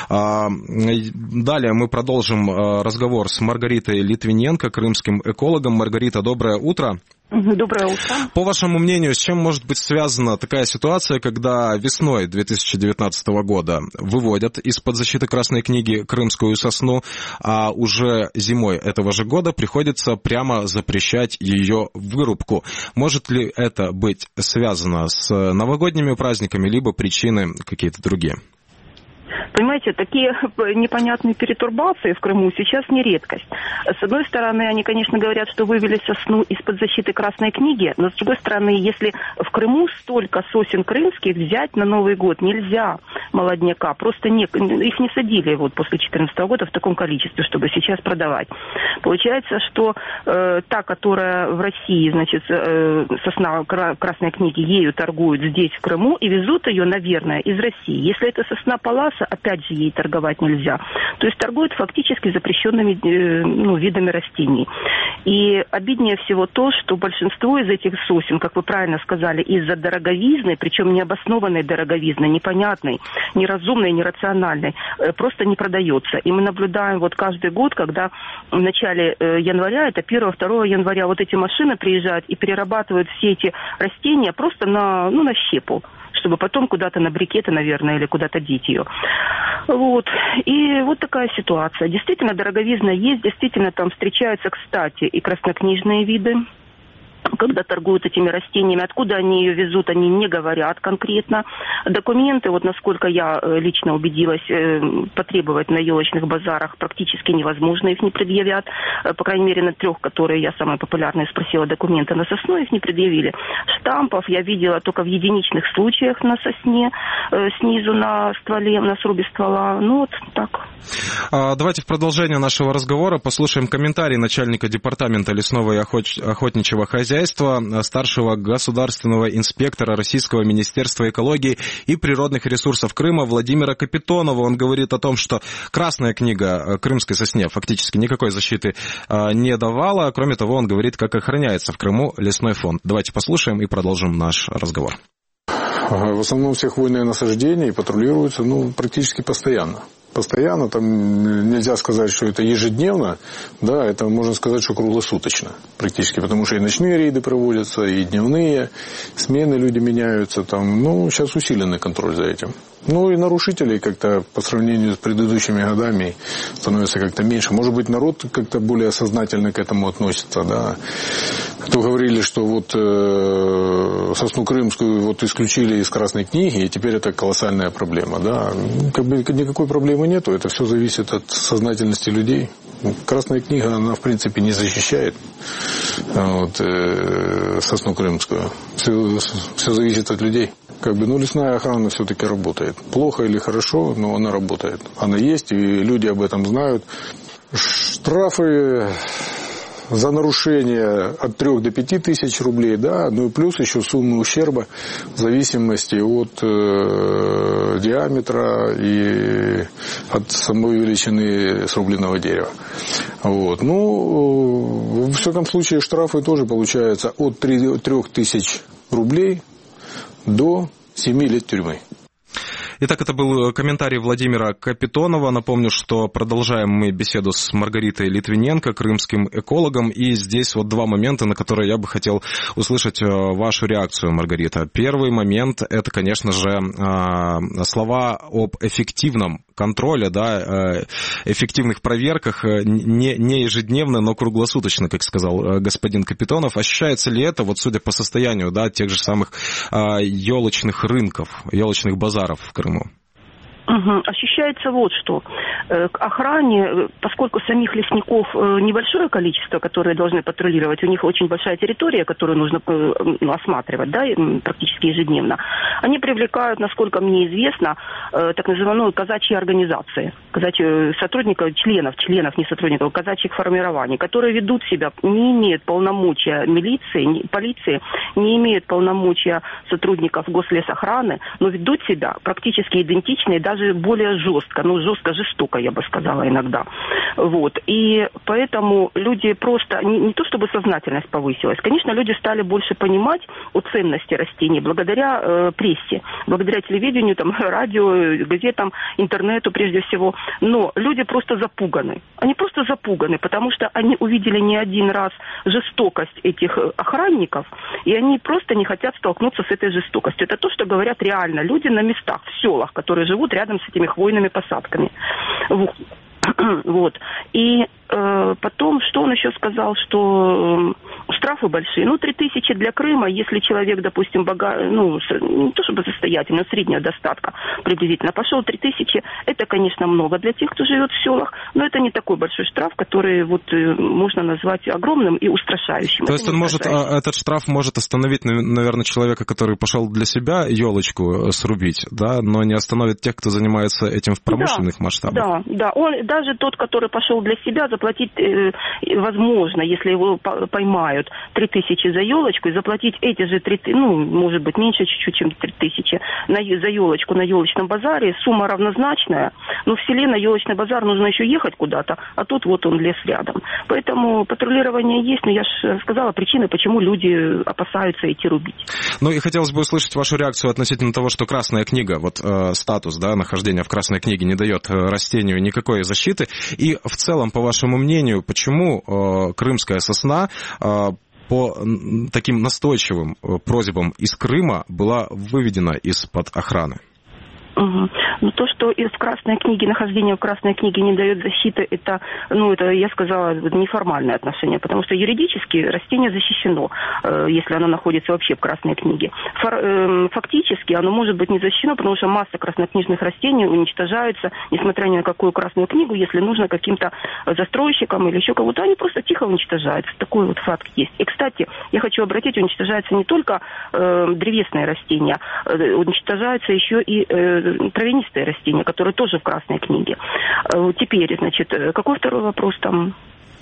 Далее мы продолжим разговор с Маргаритой Литвиненко, крымским экологом. Маргарита, доброе утро. Доброе утро. По вашему мнению, с чем может быть связана такая ситуация, когда весной две тысячи девятнадцатого года выводят из-под защиты Красной книги крымскую сосну, а уже зимой этого же года приходится прямо запрещать ее вырубку? Может ли это быть связано с новогодними праздниками, либо причины какие-то другие? Понимаете, такие непонятные перетурбации в Крыму сейчас не редкость. С одной стороны, они, конечно, говорят, что вывели сосну из-под защиты Красной книги, но с другой стороны, если в Крыму столько сосен крымских взять на Новый год нельзя, молодняка, просто не, их не садили вот после две тысячи четырнадцатого года в таком количестве, чтобы сейчас продавать. Получается, что э, та, которая в России, значит, э, сосна Красной книги, ею торгуют здесь, в Крыму, и везут ее, наверное, из России. Если это сосна Палласа, опять же, ей торговать нельзя. То есть торгуют фактически запрещенными э, ну, видами растений. И обиднее всего то, что большинство из этих сосен, как вы правильно сказали, из-за дороговизны, причем необоснованной дороговизны, непонятной, неразумной, нерациональной, э, просто не продается. И мы наблюдаем вот каждый год, когда в начале э, января, это первого-второго января, вот эти машины приезжают и перерабатывают все эти растения просто на, ну, на щепу, чтобы потом куда-то на брикеты, наверное, или куда-то деть ее. Вот. И вот такая ситуация. Действительно, дороговизна есть, действительно, там встречаются, кстати, и краснокнижные виды, когда торгуют этими растениями. Откуда они ее везут, они не говорят конкретно. Документы, вот насколько я лично убедилась, потребовать на елочных базарах практически невозможно, их не предъявят. По крайней мере, на трех, которые я самые популярные спросила документы на сосну, их не предъявили. Штампов я видела только в единичных случаях на сосне, снизу на стволе, на срубе ствола. Ну вот так. Давайте в продолжение нашего разговора послушаем комментарий начальника департамента лесного и охотничьего хозяйства, старшего государственного инспектора Российского министерства экологии и природных ресурсов Крыма Владимира Капитонова. Он говорит о том, что Красная книга крымской сосне фактически никакой защиты не давала. Кроме того, он говорит, как охраняется в Крыму лесной фонд. Давайте послушаем и продолжим наш разговор. В основном все хвойные насаждения патрулируются ну, практически постоянно. Постоянно, там нельзя сказать, что это ежедневно, да, это можно сказать, что круглосуточно практически, потому что и ночные рейды проводятся, и дневные, смены люди меняются, там, ну, сейчас усиленный контроль за этим. Ну, и нарушителей как-то по сравнению с предыдущими годами становится как-то меньше. Может быть, народ как-то более сознательно к этому относится, да. Кто говорили, что вот э, сосну крымскую вот исключили из Красной книги, и теперь это колоссальная проблема, да. Как бы никакой проблемы нету, это все зависит от сознательности людей. Красная книга, она, в принципе, не защищает вот, э, сосну крымскую. Все, все зависит от людей. Как бы, ну, лесная охрана все-таки работает. Плохо или хорошо, но она работает. Она есть, и люди об этом знают. Штрафы за нарушение от трех до пяти тысяч рублей, да, ну и плюс еще суммы ущерба в зависимости от э, диаметра и от самой величины срубленного дерева. Вот. Ну, в всяком случае, штрафы тоже получаются от трёх тысяч рублей до семи лет тюрьмы. Итак, это был комментарий Владимира Капитонова. Напомню, что продолжаем мы беседу с Маргаритой Литвиненко, крымским экологом. И здесь вот два момента, на которые я бы хотел услышать вашу реакцию, Маргарита. Первый момент – это, конечно же, слова об эффективном контроле, да, эффективных проверках, не, не ежедневно, но круглосуточно, как сказал господин Капитонов. Ощущается ли это, вот судя по состоянию, да, тех же самых елочных рынков, елочных базаров в Крыму? Угу. Ощущается вот что. К охране, поскольку самих лесников небольшое количество, которые должны патрулировать, у них очень большая территория, которую нужно осматривать, да, практически ежедневно, они привлекают, насколько мне известно, так называемую казачьи организации, казачьи, сотрудников, членов, членов, не сотрудников, казачьих формирований, которые ведут себя, не имеют полномочия милиции, полиции, не имеют полномочия сотрудников гослесохраны, но ведут себя практически идентично и даже даже более жестко, ну, жестко, жестоко, я бы сказала иногда. Вот. И поэтому люди просто, не, не то чтобы сознательность повысилась, конечно, люди стали больше понимать о ценности растений благодаря э, прессе, благодаря телевидению, там, радио, газетам, интернету прежде всего. Но люди просто запуганы. Они просто запуганы, потому что они увидели не один раз жестокость этих охранников, и они просто не хотят столкнуться с этой жестокостью. Это то, что говорят реально люди на местах, в селах, которые живут рядом рядом с этими хвойными посадками. Вот. Вот. И э, потом, что он еще сказал, что э, штрафы большие. Ну, три тысячи для Крыма, если человек, допустим, бога... ну, не то чтобы состоятельный, но среднего достатка приблизительно, пошел три тысячи, это, конечно, много для тех, кто живет в селах, но это не такой большой штраф, который вот э, можно назвать огромным и устрашающим. То есть он может, этот штраф может остановить, наверное, человека, который пошел для себя елочку срубить, да, но не остановит тех, кто занимается этим в промышленных да, масштабах. Да, да, он даже тот, который пошел для себя, заплатить, э, возможно, если его поймают, три тысячи за елочку, и заплатить эти же три тысячи, ну, может быть, меньше чуть-чуть, чем три тысячи на, за елочку на елочном базаре, сумма равнозначная, но в селе на елочный базар нужно еще ехать куда-то, а тут вот он лес рядом. Поэтому патрулирование есть, но я же сказала причины, почему люди опасаются идти рубить. Ну и хотелось бы услышать вашу реакцию относительно того, что Красная книга, вот э, статус, да, нахождения в Красной книге не дает э, растению никакой защиты. И в целом, по вашему мнению, почему э, крымская сосна э, по таким настойчивым просьбам из Крыма была выведена из-под охраны? Угу. Но то, что из Красной книги, нахождение в Красной книге не дает защиты, это, ну, это, я сказала, неформальное отношение, потому что юридически растение защищено, э, если оно находится вообще в Красной книге. Фор, э, фактически оно может быть не защищено, потому что масса краснокнижных растений уничтожаются, несмотря ни на какую Красную книгу, если нужно каким-то застройщикам или еще кого-то, они просто тихо уничтожаются. Такой вот факт есть. И, кстати, я хочу обратить, уничтожаются не только э, древесные растения, э, уничтожаются еще и э, травянистые растения, которые тоже в Красной книге. Теперь, значит, какой второй вопрос там?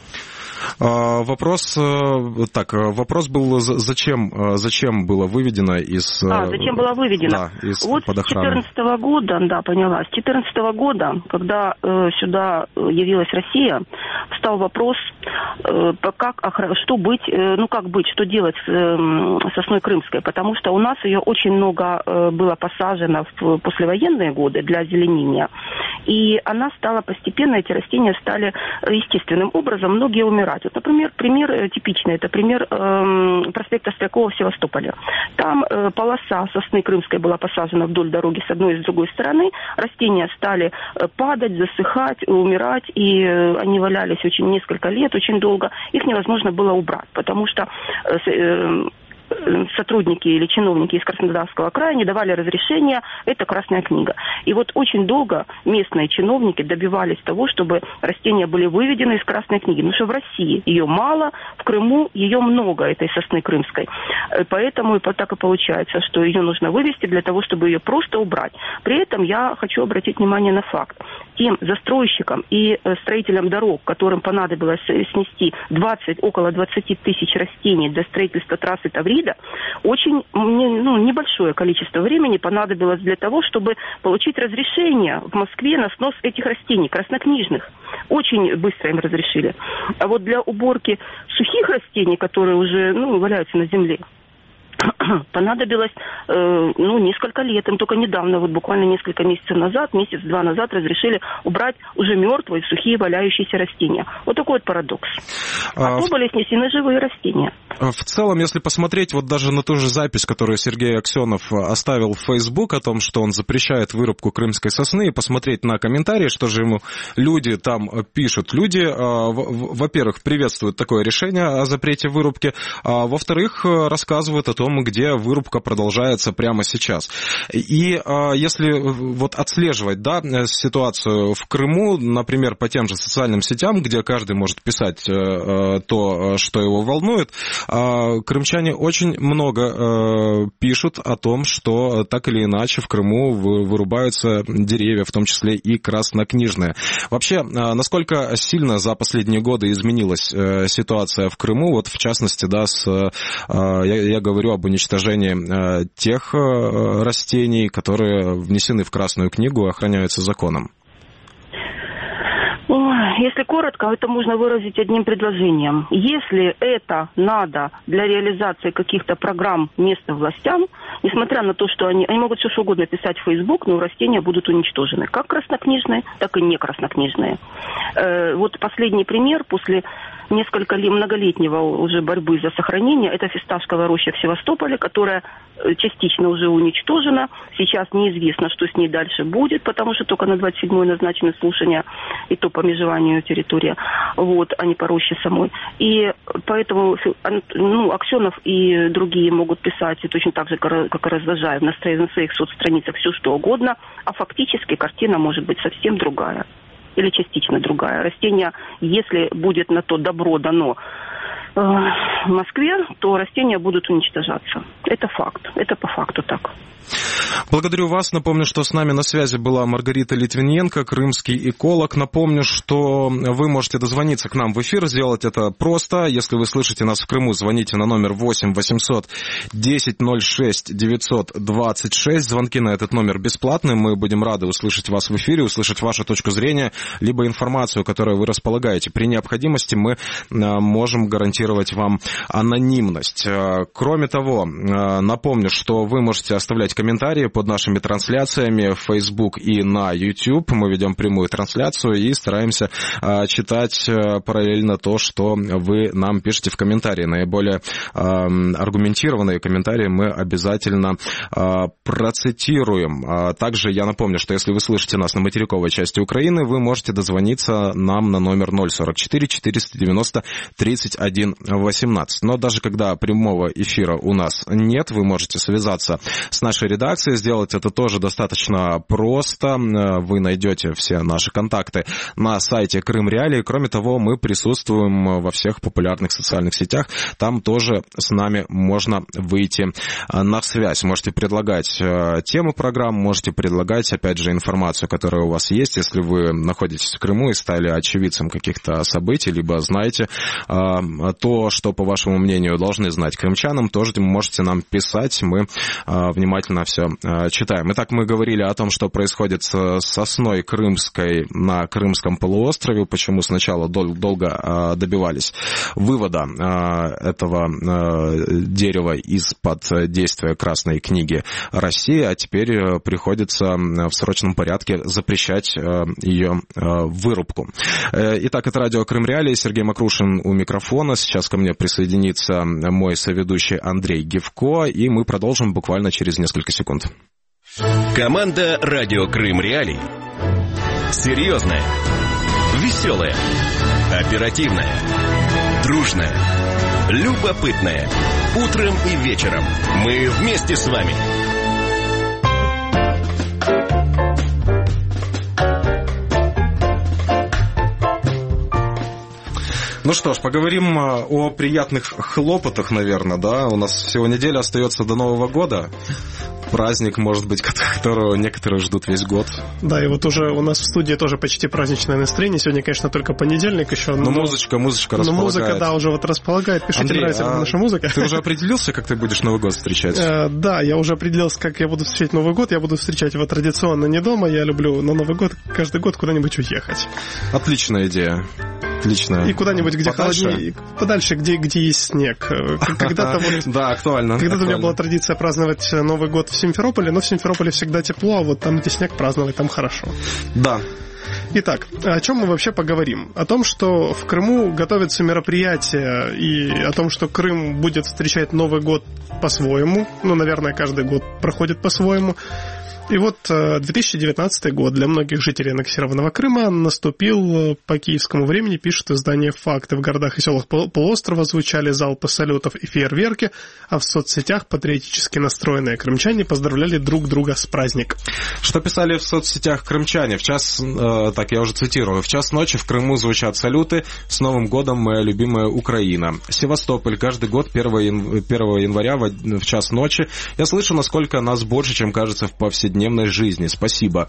Вопрос, так, вопрос был, зачем, зачем было выведено из... А, зачем было выведено? Да, из вот с четырнадцатого года, да, поняла, с четырнадцатого года, когда э, сюда явилась Россия, встал вопрос, э, как, что быть, э, ну как быть, что делать с э, сосной крымской, потому что у нас ее очень много э, было посажено в послевоенные годы для озеленения, и она стала постепенно, эти растения стали естественным образом, многие умирают. Вот, например, пример типичный, это пример э, проспекта Стрелкова в Севастополе. Там э, полоса сосны крымской была посажена вдоль дороги с одной и с другой стороны. Растения стали э, падать, засыхать, умирать, и э, они валялись очень несколько лет, очень долго. Их невозможно было убрать, потому что э, э, сотрудники или чиновники из Краснодарского края не давали разрешения, это Красная книга. И вот очень долго местные чиновники добивались того, чтобы растения были выведены из Красной книги. Потому что в России ее мало, в Крыму ее много, этой сосны крымской. Поэтому так и получается, что ее нужно вывести для того, чтобы ее просто убрать. При этом я хочу обратить внимание на факт. Тем застройщикам и строителям дорог, которым понадобилось снести двадцать, около двадцати тысяч растений для строительства трассы Таврида, очень ну, небольшое количество времени понадобилось для того, чтобы получить разрешение в Москве на снос этих растений, краснокнижных. Очень быстро им разрешили. А вот для уборки сухих растений, которые уже ну, валяются на земле, понадобилось э, ну, несколько лет. Им только недавно, вот буквально несколько месяцев назад, месяц-два назад разрешили убрать уже мертвые, сухие, валяющиеся растения. Вот такой вот парадокс. А, а то были снесены живые растения. В целом, если посмотреть вот даже на ту же запись, которую Сергей Аксенов оставил в Facebook о том, что он запрещает вырубку крымской сосны, и посмотреть на комментарии, что же ему люди там пишут. Люди, во-первых, приветствуют такое решение о запрете вырубки, а во-вторых, рассказывают о том, где вырубка продолжается прямо сейчас. И если вот отслеживать, да, ситуацию в Крыму, например, по тем же социальным сетям, где каждый может писать то, что его волнует, крымчане очень много пишут о том, что так или иначе в Крыму вырубаются деревья, в том числе и краснокнижные. Вообще, насколько сильно за последние годы изменилась ситуация в Крыму, вот в частности, да, с, я, я говорю об уничтожении тех растений, которые внесены в Красную книгу и охраняются законом? Если коротко, это можно выразить одним предложением. Если это надо для реализации каких-то программ местным властям, несмотря на то, что они, они могут все что угодно писать в Facebook, но растения будут уничтожены. Как краснокнижные, так и не краснокнижные. Э, вот последний пример после несколько многолетнего уже борьбы за сохранение, это фисташковая роща в Севастополе, которая частично уже уничтожена. Сейчас неизвестно, что с ней дальше будет, потому что только на двадцать седьмое назначены слушания, и то по межеванию территории, вот, а не по роще самой. И поэтому ну, Аксенов и другие могут писать, и точно так же, как и Раздажаев, на своих соцстраницах все что угодно, а фактически картина может быть совсем другая. Или частично другая. Растение, если будет на то добро дано э, в Москве, то растения будут уничтожаться. Это факт. Это по факту так. Благодарю вас. Напомню, что с нами на связи была Маргарита Литвиненко, крымский эколог. Напомню, что вы можете дозвониться к нам в эфир. Сделать это просто. Если вы слышите нас в Крыму, звоните на номер восемь восемьсот десять ноль шесть девятьсот двадцать шесть. Звонки на этот номер бесплатные. Мы будем рады услышать вас в эфире, услышать вашу точку зрения, либо информацию, которую вы располагаете. При необходимости мы можем гарантировать вам анонимность. Кроме того, напомню, что вы можете оставлять комментарии под нашими трансляциями в Facebook и на YouTube. Мы ведем прямую трансляцию и стараемся э, читать э, параллельно то, что вы нам пишете в комментарии. Наиболее э, аргументированные комментарии мы обязательно э, процитируем. А также я напомню, что если вы слышите нас на материковой части Украины, вы можете дозвониться нам на номер ноль сорок четыре четыреста девяносто тридцать один восемнадцать. Но даже когда прямого эфира у нас нет, вы можете связаться с нашей редакцией. Сделать это тоже достаточно просто. Вы найдете все наши контакты на сайте Крым Реалии. Кроме того, мы присутствуем во всех популярных социальных сетях. Там тоже с нами можно выйти на связь. Можете предлагать темы программ, можете предлагать, опять же, информацию, которая у вас есть. Если вы находитесь в Крыму и стали очевидцем каких-то событий, либо знаете то, что, по вашему мнению, должны знать крымчанам, тоже можете нам писать. Мы внимательно все читаем. Итак, мы говорили о том, что происходит с сосной крымской на Крымском полуострове, почему сначала дол- долго добивались вывода этого дерева из-под действия Красной книги России, а теперь приходится в срочном порядке запрещать ее вырубку. Итак, это радио Крым Реалии, Сергей Макрушин у микрофона. Сейчас ко мне присоединится мой соведущий Андрей Гевко, и мы продолжим буквально через несколько секунд. Команда «Радио Крым Реалии». Серьезная, веселая, оперативная, дружная, любопытная. Утром и вечером мы вместе с вами. Ну что ж, поговорим о приятных хлопотах, наверное, да? У нас всего неделя остается до Нового года. Праздник, может быть, которого некоторые ждут весь год. Да, и вот уже у нас в студии тоже почти праздничное настроение. Сегодня, конечно, только понедельник еще. Но, но музычка, музычка располагает. Но музыка, да, уже вот располагает. Пишите, Андрей, нравится а наша музыка. Ты уже определился, как ты будешь Новый год встречать? Э, да, я уже определился, как я буду встречать Новый год. Я буду встречать его традиционно не дома. Я люблю на Новый год каждый год куда-нибудь уехать. Отличная идея. Отлично. И куда-нибудь, где подальше? холоднее, подальше, где, где есть снег. Когда-то вот... Да, актуально. Когда-то у меня была традиция праздновать Новый год в Симферополе, но в Симферополе всегда тепло, а вот там, где снег, праздновать там хорошо. Да. Итак, о чем мы вообще поговорим? О том, что в Крыму готовятся мероприятия, и о том, что Крым будет встречать Новый год по-своему. Ну, наверное, каждый год проходит по-своему. И вот две тысячи девятнадцатый год для многих жителей аннексированного Крыма наступил по киевскому времени, пишет издание «Факты». В городах и селах полуострова звучали залпы салютов и фейерверки, а в соцсетях патриотически настроенные крымчане поздравляли друг друга с праздником. Что писали в соцсетях крымчане? В час, э, так я уже цитирую, в час ночи в Крыму звучат салюты. С Новым годом, моя любимая Украина. Севастополь. Каждый год первого января в час ночи. Я слышу, насколько нас больше, чем кажется в повседневном жизни. Спасибо.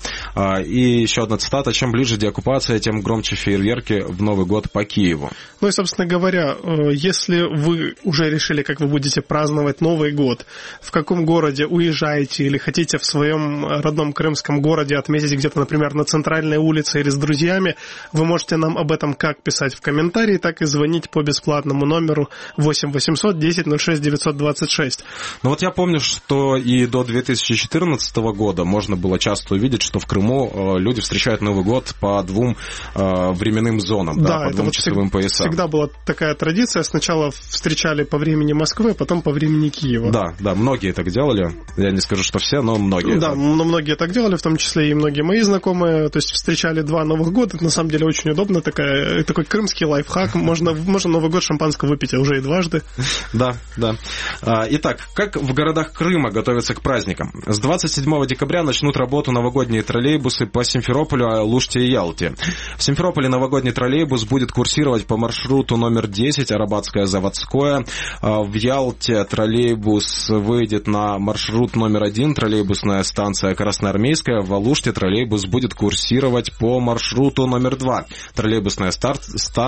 И еще одна цитата. Чем ближе деоккупация, тем громче фейерверки в Новый год по Киеву. Ну и, собственно говоря, если вы уже решили, как вы будете праздновать Новый год, в каком городе уезжаете или хотите в своем родном крымском городе отметить где-то, например, на центральной улице или с друзьями, вы можете нам об этом как писать в комментарии, так и звонить по бесплатному номеру восемь восемьсот десять ноль шесть девятьсот двадцать шесть. Ну вот я помню, что и до две тысячи четырнадцатого года можно было часто увидеть, что в Крыму люди встречают Новый год по двум э, временным зонам, да, да, по двум вот часовым всегда, поясам. Всегда была такая традиция. Сначала встречали по времени Москвы, а потом по времени Киева. Да, да, многие так делали. Я не скажу, что все, но многие. Да, но многие так делали, в том числе и многие мои знакомые. То есть встречали два Новых года. Это на самом деле очень удобно. Такая, такой крымский лайфхак. Можно, можно Новый год шампанского выпить, а уже и дважды. Да, да. Итак, как в городах Крыма готовятся к праздникам? С двадцать седьмого декабря начнут работу новогодние троллейбусы по Симферополю, Алуште и Ялте. В Симферополе новогодний троллейбус будет курсировать по маршруту номер десять, Арабатское-Заводское. В Ялте троллейбус выйдет на маршрут номер один, троллейбусная станция Красноармейская. В Алуште троллейбус будет курсировать по маршруту номер два, троллейбусная старт,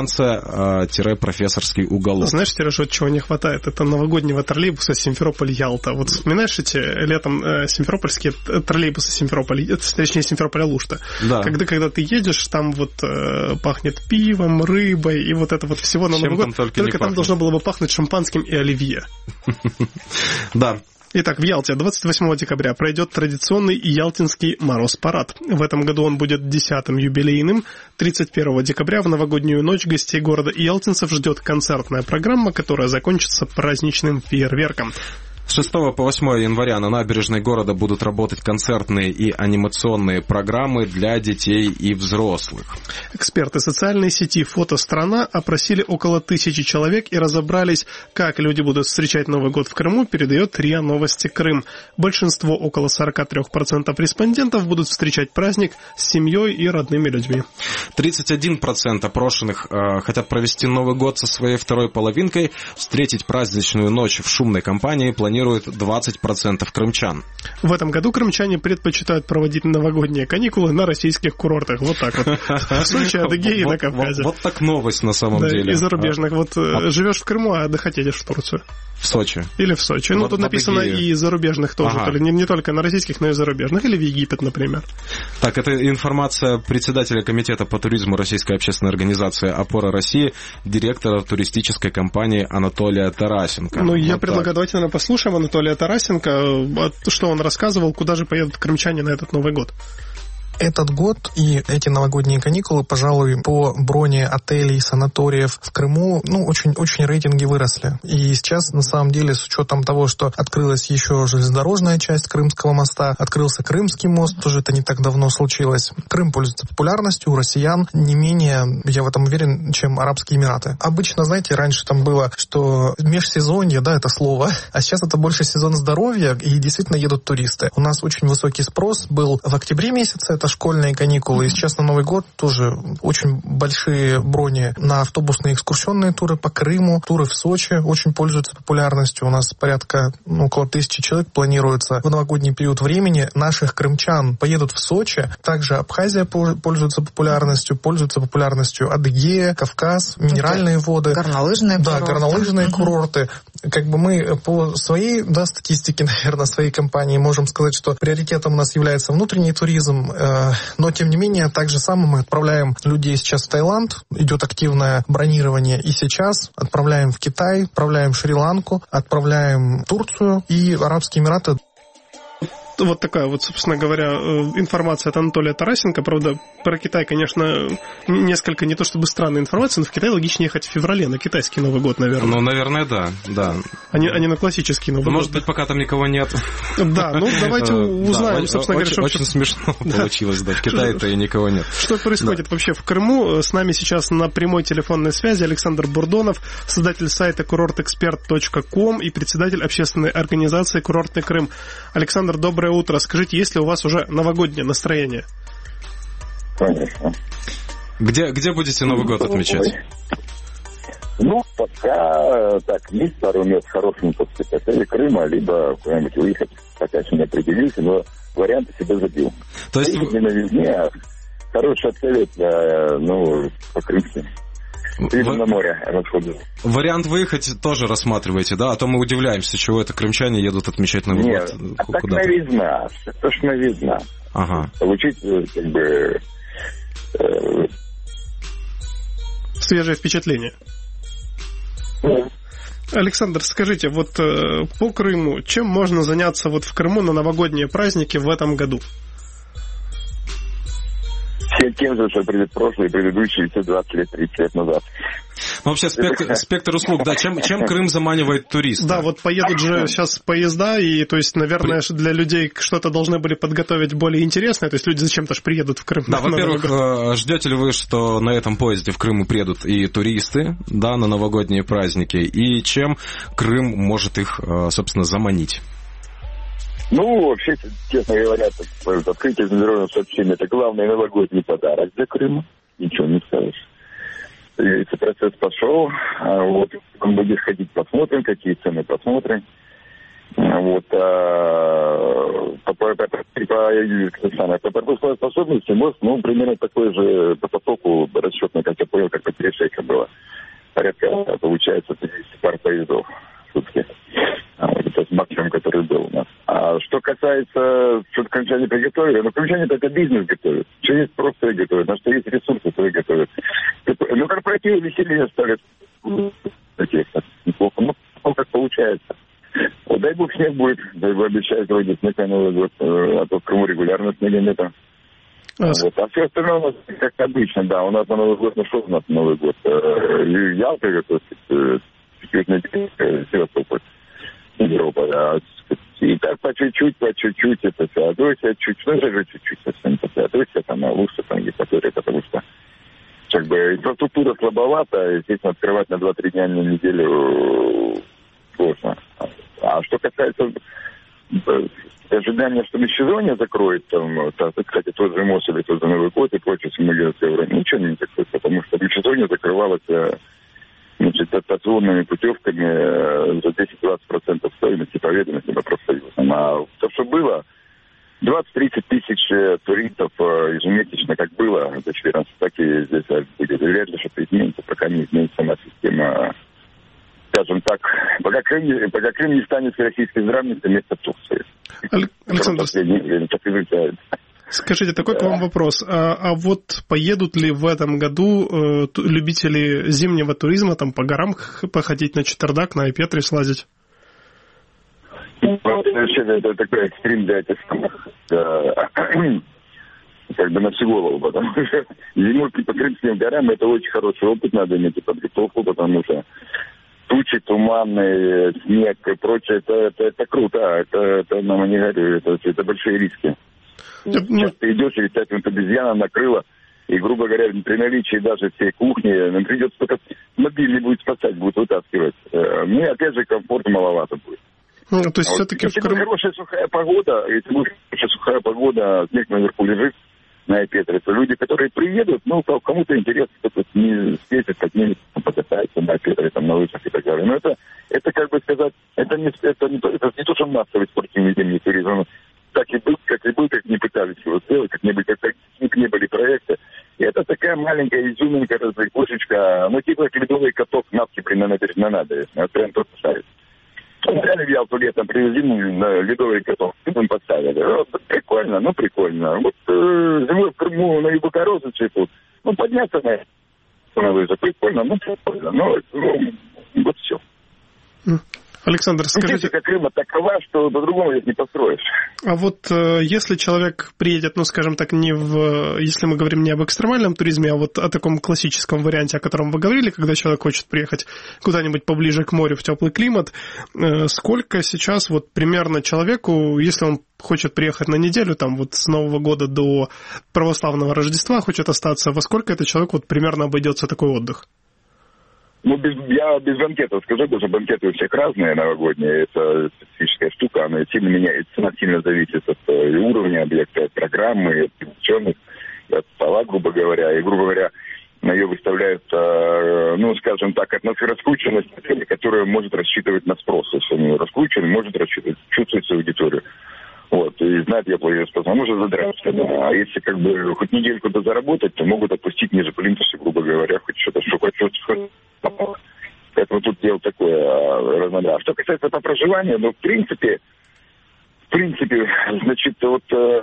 станция-профессорский уголок. Знаешь, Сережа, вот чего не хватает? Это новогоднего троллейбуса Симферополь-Ялта. Вот вспоминаешь эти летом э, симферопольские троллейбусы Симферополь, точнее Симферополь-Алушта. Да. Когда, когда ты едешь, там вот э, пахнет пивом, рыбой и вот это вот всего на Новый год. Только, только там должно было бы пахнуть шампанским и оливье. Да. Итак, в Ялте двадцать восьмого декабря пройдет традиционный Ялтинский Мороз-парад. В этом году он будет десятым юбилейным. тридцать первого декабря в новогоднюю ночь гостей города и ялтинцев ждет концертная программа, которая закончится праздничным фейерверком. С шестого по восьмое января на набережной города будут работать концертные и анимационные программы для детей и взрослых. Эксперты социальной сети «Фотострана» опросили около тысячи человек и разобрались, как люди будут встречать Новый год в Крыму, передает РИА Новости Крым. Большинство, около сорок три процента респондентов, будут встречать праздник с семьей и родными людьми. тридцать один процент опрошенных э, хотят провести Новый год со своей второй половинкой. Встретить праздничную ночь в шумной компании планируют двадцать процентов крымчан. В этом году крымчане предпочитают проводить новогодние каникулы на российских курортах. Вот так вот. В Сочи, Адыгее и на Кавказе. Вот так новость на самом деле. И зарубежных. Вот живешь в Крыму, а отдыхать едешь в Турцию. В Сочи. Или в Сочи. Ну, тут написано и зарубежных тоже. Не только на российских, но и зарубежных. Или в Египет, например. Так, это информация председателя комитета по туризму Российской общественной организации «Опора России», директора туристической компании Анатолия Тарасенко. Ну, я предлагаю, давайте, наверное, послушаем Анатолия Тарасенко, что он рассказывал, куда же поедут крымчане на этот Новый год. Этот год и эти новогодние каникулы, пожалуй, по броне отелей, санаториев в Крыму, ну, очень-очень рейтинги выросли. И сейчас, на самом деле, с учетом того, что открылась еще железнодорожная часть Крымского моста, открылся Крымский мост, тоже это не так давно случилось. Крым пользуется популярностью у россиян не менее, я в этом уверен, чем Арабские Эмираты. Обычно, знаете, раньше там было, что межсезонье, да, это слово, а сейчас это больше сезон здоровья, и действительно едут туристы. У нас очень высокий спрос был в октябре месяце, это школьные каникулы. И сейчас на Новый год тоже очень большие брони на автобусные экскурсионные туры по Крыму, туры в Сочи очень пользуются популярностью. У нас порядка, ну, около тысячи человек планируется в новогодний период времени. Наших крымчан поедут в Сочи. Также Абхазия пользуется популярностью, пользуется популярностью Адыгея, Кавказ, минеральные воды. Горнолыжные да, курорты. горнолыжные курорты. Как бы мы по своей, да, статистике, наверное, своей компании можем сказать, что приоритетом у нас является внутренний туризм, но, тем не менее, так же самое мы отправляем людей сейчас в Таиланд, идет активное бронирование и сейчас, отправляем в Китай, отправляем в Шри-Ланку, отправляем в Турцию и Арабские Эмираты. Вот такая вот, собственно говоря, информация от Анатолия Тарасенко. Правда, про Китай, конечно, несколько не то чтобы странная информация, но в Китай логичнее ехать в феврале на китайский Новый год, наверное. Ну, наверное, да, да. А не, а не на классический Новый Может год. быть, пока там никого нет. Да, ну давайте узнаем, да, собственно очень, говоря, очень смешно получилось, да, в Китае-то и никого нет. Что происходит да. вообще в Крыму? С нами сейчас на прямой телефонной связи Александр Бурдонов, создатель сайта курорт эксперт точка ком и председатель общественной организации «Курортный Крым». Александр, доброе утро. Скажите, есть ли у вас уже новогоднее настроение? Конечно. Где, где будете Новый год отмечать? Ну, пока так, есть пару мест хороших подсказать, или Крыма, либо куда-нибудь уехать, пока еще не определился, но варианты себе забил. То есть... Не на везде, а хороший отель, ну, по-крымски. Видно в... на море расходы. Вариант выехать тоже рассматриваете, да? А то мы удивляемся, чего это крымчане едут отмечать Новый Нет, год. А так новизна, это ж новизна. Ага. Получить, как бы... Э... Свежее впечатление. Yeah. Александр, скажите, вот э, по Крыму, чем можно заняться вот в Крыму на новогодние праздники в этом году? Все тем же, что предыдущие, предыдущие все двадцать лет, тридцать лет назад. Ну, вообще, спектр, спектр услуг, да, чем, чем Крым заманивает туристов? Да, вот поедут же сейчас поезда, и, то есть, наверное, При... для людей что-то должны были подготовить более интересное, то есть люди зачем-то же приедут в Крым. Да, во-первых, ждете ли вы, что на этом поезде в Крыму приедут и туристы, да, на новогодние праздники, и чем Крым может их, собственно, заманить? Ну, вообще, честно говоря, открытие международного сообщения — это главный новогодний подарок для Крыма. Ничего не скажешь. И процесс пошел. Вот, он будет ходить, посмотрим, какие цены, посмотрим. Вот, а, по, по, по, по, по пропускной способности мост, ну, примерно такой же по потоку расчетный, как я понял, как по перешейка было. Порядка, получается, тридцать пар поездов в сутки. Вот, это максимум, который был у нас. А что касается, что крымчане приготовили, ну, крымчане это бизнес готовят. Что есть, просто и готовят. На что есть ресурсы, то и готовят. Ну, корпоративы веселее ставят. Такие, неплохо. Ну, как получается. Вот дай бог снег будет, дай бог обещают вроде снег на Новый год, а то в Крыму регулярно снега нет. А, вот. А все остальное у нас как обычно, да. У нас на Новый год, ну что у нас на Новый год? Ялта, готовится, секретный день, Севастополь. Европа, да. И так по чуть-чуть, по чуть-чуть это Феодосия, чуть-чуть, ну, даже чуть-чуть совсем по Феодосия, там, а лучше там Евпатория, потому что, как бы, инфраструктура слабовата, естественно, открывать на два-три дня на неделю сложно. А что касается ожидания, что межсезонье закроет, там, то, кстати, тот же мост или тот же Новый год и прочее, ничего не закроет, потому что межсезонье закрывалось значит, дотационными путевками за десять-двадцать процентов стоимости по ведомости по профсоюзам. А то, что было, двадцать-тридцать тысяч туристов ежемесячно, как было до четырнадцатого, так и здесь будет. Вряд ли что-то изменится, пока не изменится сама система, скажем так, пока Крым, пока Крым не станет российской здравницей вместо Турции. Александр, скажите, такой да. к вам вопрос. А, а вот поедут ли в этом году э, любители зимнего туризма там по горам походить, на Чатырдак, на Айпетри слазить? Вообще, это такой экстрим для этих самых, как бы на всю голову, потому что зимовки по крымским горам — это очень хороший опыт, надо иметь и подготовку, потому что тучи, туманы, снег и прочее, это, это, это круто, это, это нам не говорю, это, это большие риски. Сейчас ты идешь, и пять минут обезьяна накрыла, и, грубо говоря, при наличии даже всей кухни, нам придется только мобильный будет спасать, будет вытаскивать. Мне, опять же, комфорта маловато будет. Ну, то есть а все-таки вот, если в Крым... будет хорошая сухая погода, если будет хорошая сухая погода, снег наверху лежит на Айпетре, то люди, которые приедут, ну, кому-то интересно, кто-то не съездит, поднимется, покатается на Айпетре, там, на лыжах и так далее. Но это, это как бы сказать, это не, это не, это не то, что массовый спортивный зимний туризм. Так и был, как и был, как не пытались его сделать, как не были, как, как не были проекты. И это такая маленькая изюминка, развлекушечка, ну, типа как ледовый каток навки на набережной набережной. Вот прям тот ставит. Взяли в Ялту летом, привезли на ледовый каток, и мы поставили. Вот, прикольно, ну, прикольно. Вот э, зимой в Крыму на Ибукорозы цветут. Ну, подняться на, на лыжах, прикольно, ну, прикольно. Ну, ну, вот все. Александр, скажите... Специфика Крыма такова, что по-другому здесь не построишь. А вот э, если человек приедет, ну, скажем так, не в... Если мы говорим не об экстремальном туризме, а вот о таком классическом варианте, о котором вы говорили, когда человек хочет приехать куда-нибудь поближе к морю, в теплый климат, э, сколько сейчас вот примерно человеку, если он хочет приехать на неделю, там, вот с Нового года до православного Рождества, хочет остаться, во сколько это человек вот примерно обойдется такой отдых? Ну, без, я без банкетов скажу, потому что банкеты у всех разные новогодние. Это специфическая штука, она сильно меняется, цена сильно зависит от и уровня объекта, от программы, от ученых, от стола, грубо говоря. И, грубо говоря, на ее выставляют, ну, скажем так, атмосфера раскрученность, которая может рассчитывать на спрос. Если он раскручен, может рассчитывать, чувствовать свою аудиторию. Вот, и знает, я плохо способен, может задраться. Да. А если как бы хоть недельку-то заработать, то могут опустить ниже плинтуса, грубо говоря, хоть что-то, что хоть что-то. Поэтому тут дело такое разнообразное. Что касается по проживанию, ну, в принципе, в принципе, значит, вот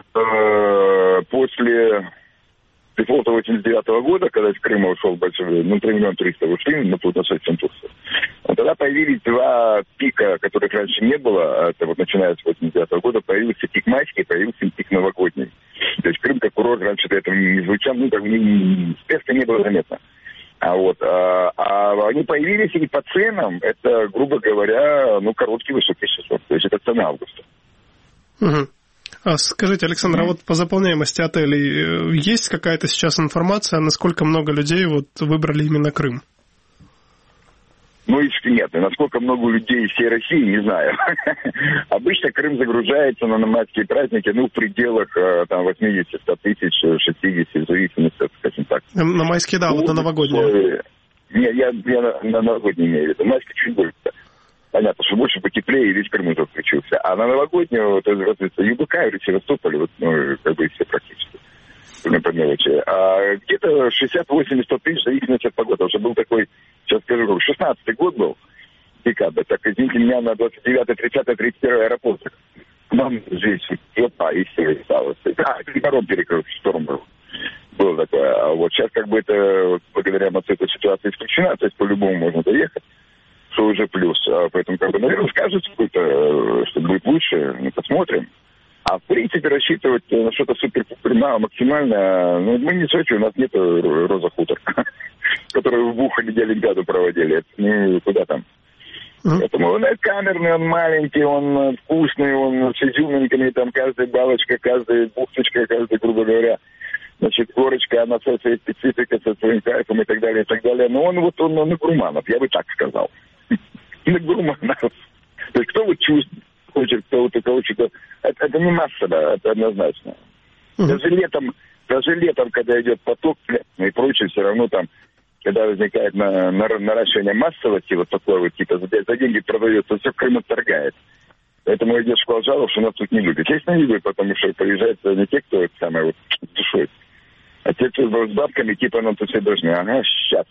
э, после дефолта восемьдесят девятого года, когда из Крыма ушел большой, ну, три миллиона туристов ушли, ну, тут совсем Турция. Вот тогда появились два пика, которых раньше не было, это вот начиная с восемьдесят девятого года, появился пик майский, появился пик новогодний. То есть Крым как курорт раньше до этого не звучал, ну, как бы, спеска не было заметно. А вот, а, а они появились и по ценам, это, грубо говоря, ну, короткий высокий сезон. То есть это цена августа. Угу. А скажите, Александр, mm-hmm. а вот по заполняемости отелей есть какая-то сейчас информация, насколько много людей вот выбрали именно Крым? Ну, если нет, и насколько много людей из всей России, не знаю. Обычно Крым загружается на майские праздники, ну, в пределах там восемьдесят тысяч, шестьдесят, в зависимости, скажем так. На майские, да, вот на новогодние. Нет, я, я на, на новогодние имею в виду. Майские чуть больше. Понятно, что больше потеплее, и весь Крым уже включился. А на новогоднюю, то есть, ЮБК или Севастополь, вот, ну, как бы все практически. По мелочи. А где-то шестьдесят, восемьдесят тысяч, в зависимости от погоды. Уже был такой, сейчас скажу, шестнадцатый год был, декабрь, так, извините меня, на двадцать девятый, тридцатый, тридцать первый аэропорт. Нам здесь тепло, и все стало. Да, переборот перекрыл, шторм был. Было такое. А вот сейчас как бы это, вот, благодаря вот этой ситуации исключена, то есть по-любому можно доехать, что уже плюс. А поэтому, как бы, наверное, скажут, что будет лучше, мы посмотрим. А в принципе рассчитывать на что-то супер-пупер максимально, ну, мы не Сочи, у нас нет Роза Хутор, которую в Бухаре где Олимпиаду проводили. Ну, куда там? Mm-hmm. Поэтому он камерный, он маленький, он вкусный, он с изюминками, там каждая балочка, каждая бухточка, каждая, грубо говоря, значит, корочка, она со своей спецификой, со своим кайфом и так далее, и так далее. Но он вот, он, он на гурманов, я бы так сказал. На гурманов. То есть кто вот чувствует, хочет, кто вот у что-то... Это, это не массово, это однозначно. Uh-huh. Даже летом, даже летом, когда идет поток и прочее, все равно там, когда возникает на, на, наращивание массовости, вот такое вот, типа, за, за деньги продается, все Крым отторгает. Поэтому идет шквал жалоб, что нас тут не любят. Естественно, не любят, потому что приезжают не те, кто это самое вот с душой, а те, кто с бабками, типа, нам тут все должны. Ага, сейчас.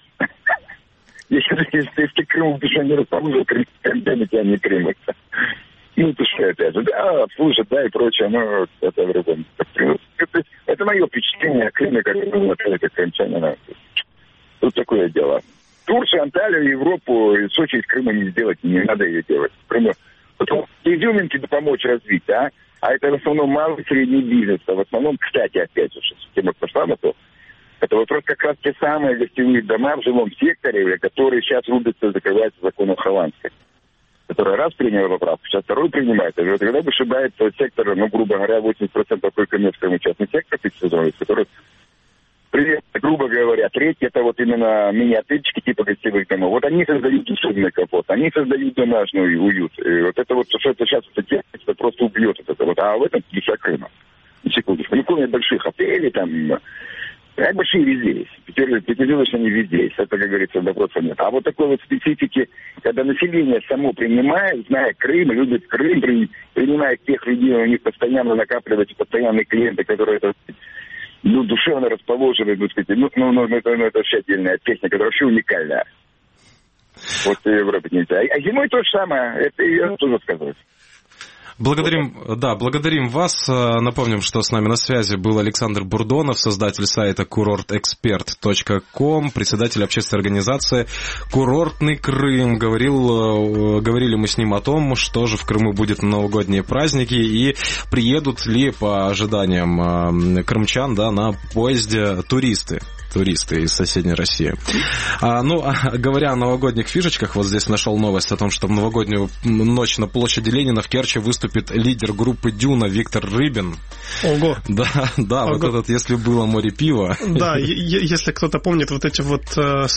Если ты Крым в душе не расположил, Крым тебя не Крымается. Ну, ты что, опять же, да, обслужат, да, и прочее, но это в другом. Это, это мое впечатление о Крыме, как как крымчанина. Тут такое дело. Турцию, Анталию, Европу, и Сочи из Крыма не сделать, не надо ее делать. Крыму. Потом изюминки помочь развить, а? А это в основном малый и средний бизнес. А в основном, кстати, опять же, тема пошла на то, это вопрос как раз те самые гостевые дома в жилом секторе, которые сейчас рубятся, закрываются законом Хованской, который раз принял поправку, сейчас второй принимает. И вот когда вышибает сектор, ну, грубо говоря, восемьдесят процентов только коммерческому частный сектор, который, грубо говоря, треть это вот именно мини-отельчики типа гостевых домов. Вот они создают условный комфорт, они создают домашний уют. И вот это вот, что это сейчас это, это просто убьет это вот. А в этом душа Крыма. Секундочку. Не помню больших отелей там. Как большие везде есть. Пятизвездочные они везде есть. Это, как говорится, вопроса нет. А вот такой вот специфики, когда население само принимает, зная Крым, любит Крым, принимает тех людей, у них постоянно накапливаются постоянные клиенты, которые это, ну, душевно расположены, ну, сказать, ну, ну, ну, это, ну, это вообще отдельная песня, которая вообще уникальная. Вот в Европе нельзя. А зимой то же самое. Это я тоже сказать. Благодарим, да, благодарим вас. Напомним, что с нами на связи был Александр Бурдонов, создатель сайта курорт эксперт точка ком, председатель общественной организации «Курортный Крым». Говорил, говорили мы с ним о том, что же в Крыму будет на новогодние праздники и приедут ли, по ожиданиям крымчан, да, на поезде туристы. туристы из соседней России. А, ну, а, говоря о новогодних фишечках, вот здесь нашел новость о том, что в новогоднюю ночь на площади Ленина в Керчи выступит лидер группы «Дюна» Виктор Рыбин. Ого! Да, да, Ого. Вот этот «Если было море пива». Да, если кто-то помнит вот эти вот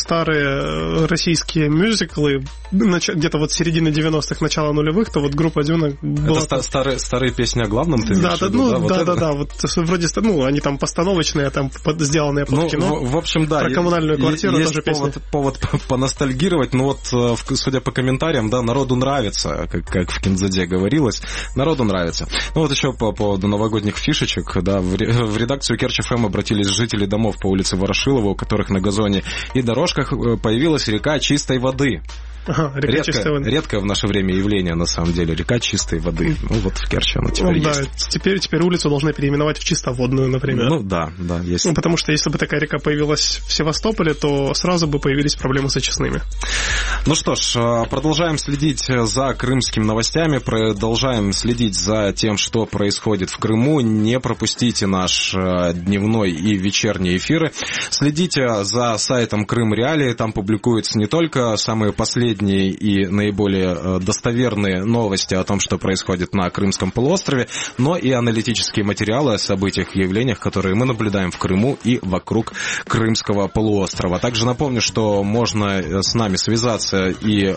старые российские мюзиклы, где-то вот середины девяностых, начало нулевых, то вот группа «Дюна» была... Это старые, старые песни о главном, ты имеешь в виду? Ну, да, вот да, да, да, вот вроде, ну, они там постановочные, там сделанные под ну, кино. В общем, да. Про коммунальную квартиру есть тоже повод, повод поностальгировать, но вот, судя по комментариям, да, народу нравится, как, как в Киндзаде говорилось, народу нравится. Ну вот еще по поводу новогодних фишечек, да, в редакцию Керчь эф эм обратились жители домов по улице Ворошилова, у которых на газоне и дорожках появилась река чистой воды. Ага, река Редко, чистой воды. Редкое в наше время явление, на самом деле, река чистой воды. Ну, вот в Керчи она теперь ну, есть. Да, теперь, теперь улицу должны переименовать в чистоводную, например. Ну, да, да, есть. Ну, потому что если бы такая река появилась в Севастополе, то сразу бы появились проблемы с очистными. Ну что ж, продолжаем следить за крымскими новостями, продолжаем следить за тем, что происходит в Крыму. Не пропустите наш дневной и вечерний эфиры. Следите за сайтом Крым Реалии, там публикуются не только самые последние и наиболее достоверные новости о том, что происходит на Крымском полуострове, но и аналитические материалы о событиях и явлениях, которые мы наблюдаем в Крыму и вокруг Крымского полуострова. Также напомню, что можно с нами связаться и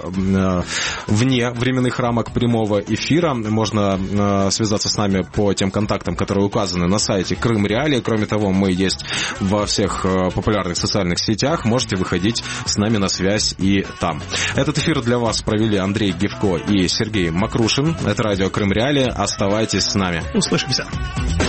вне временных рамок прямого эфира. Можно связаться с нами по тем контактам, которые указаны на сайте Крым Реалии. Кроме того, мы есть во всех популярных социальных сетях. Можете выходить с нами на связь и там. Этот эфир для вас провели Андрей Гевко и Сергей Макрушин. Это радио Крым Реалии. Оставайтесь с нами. Услышимся.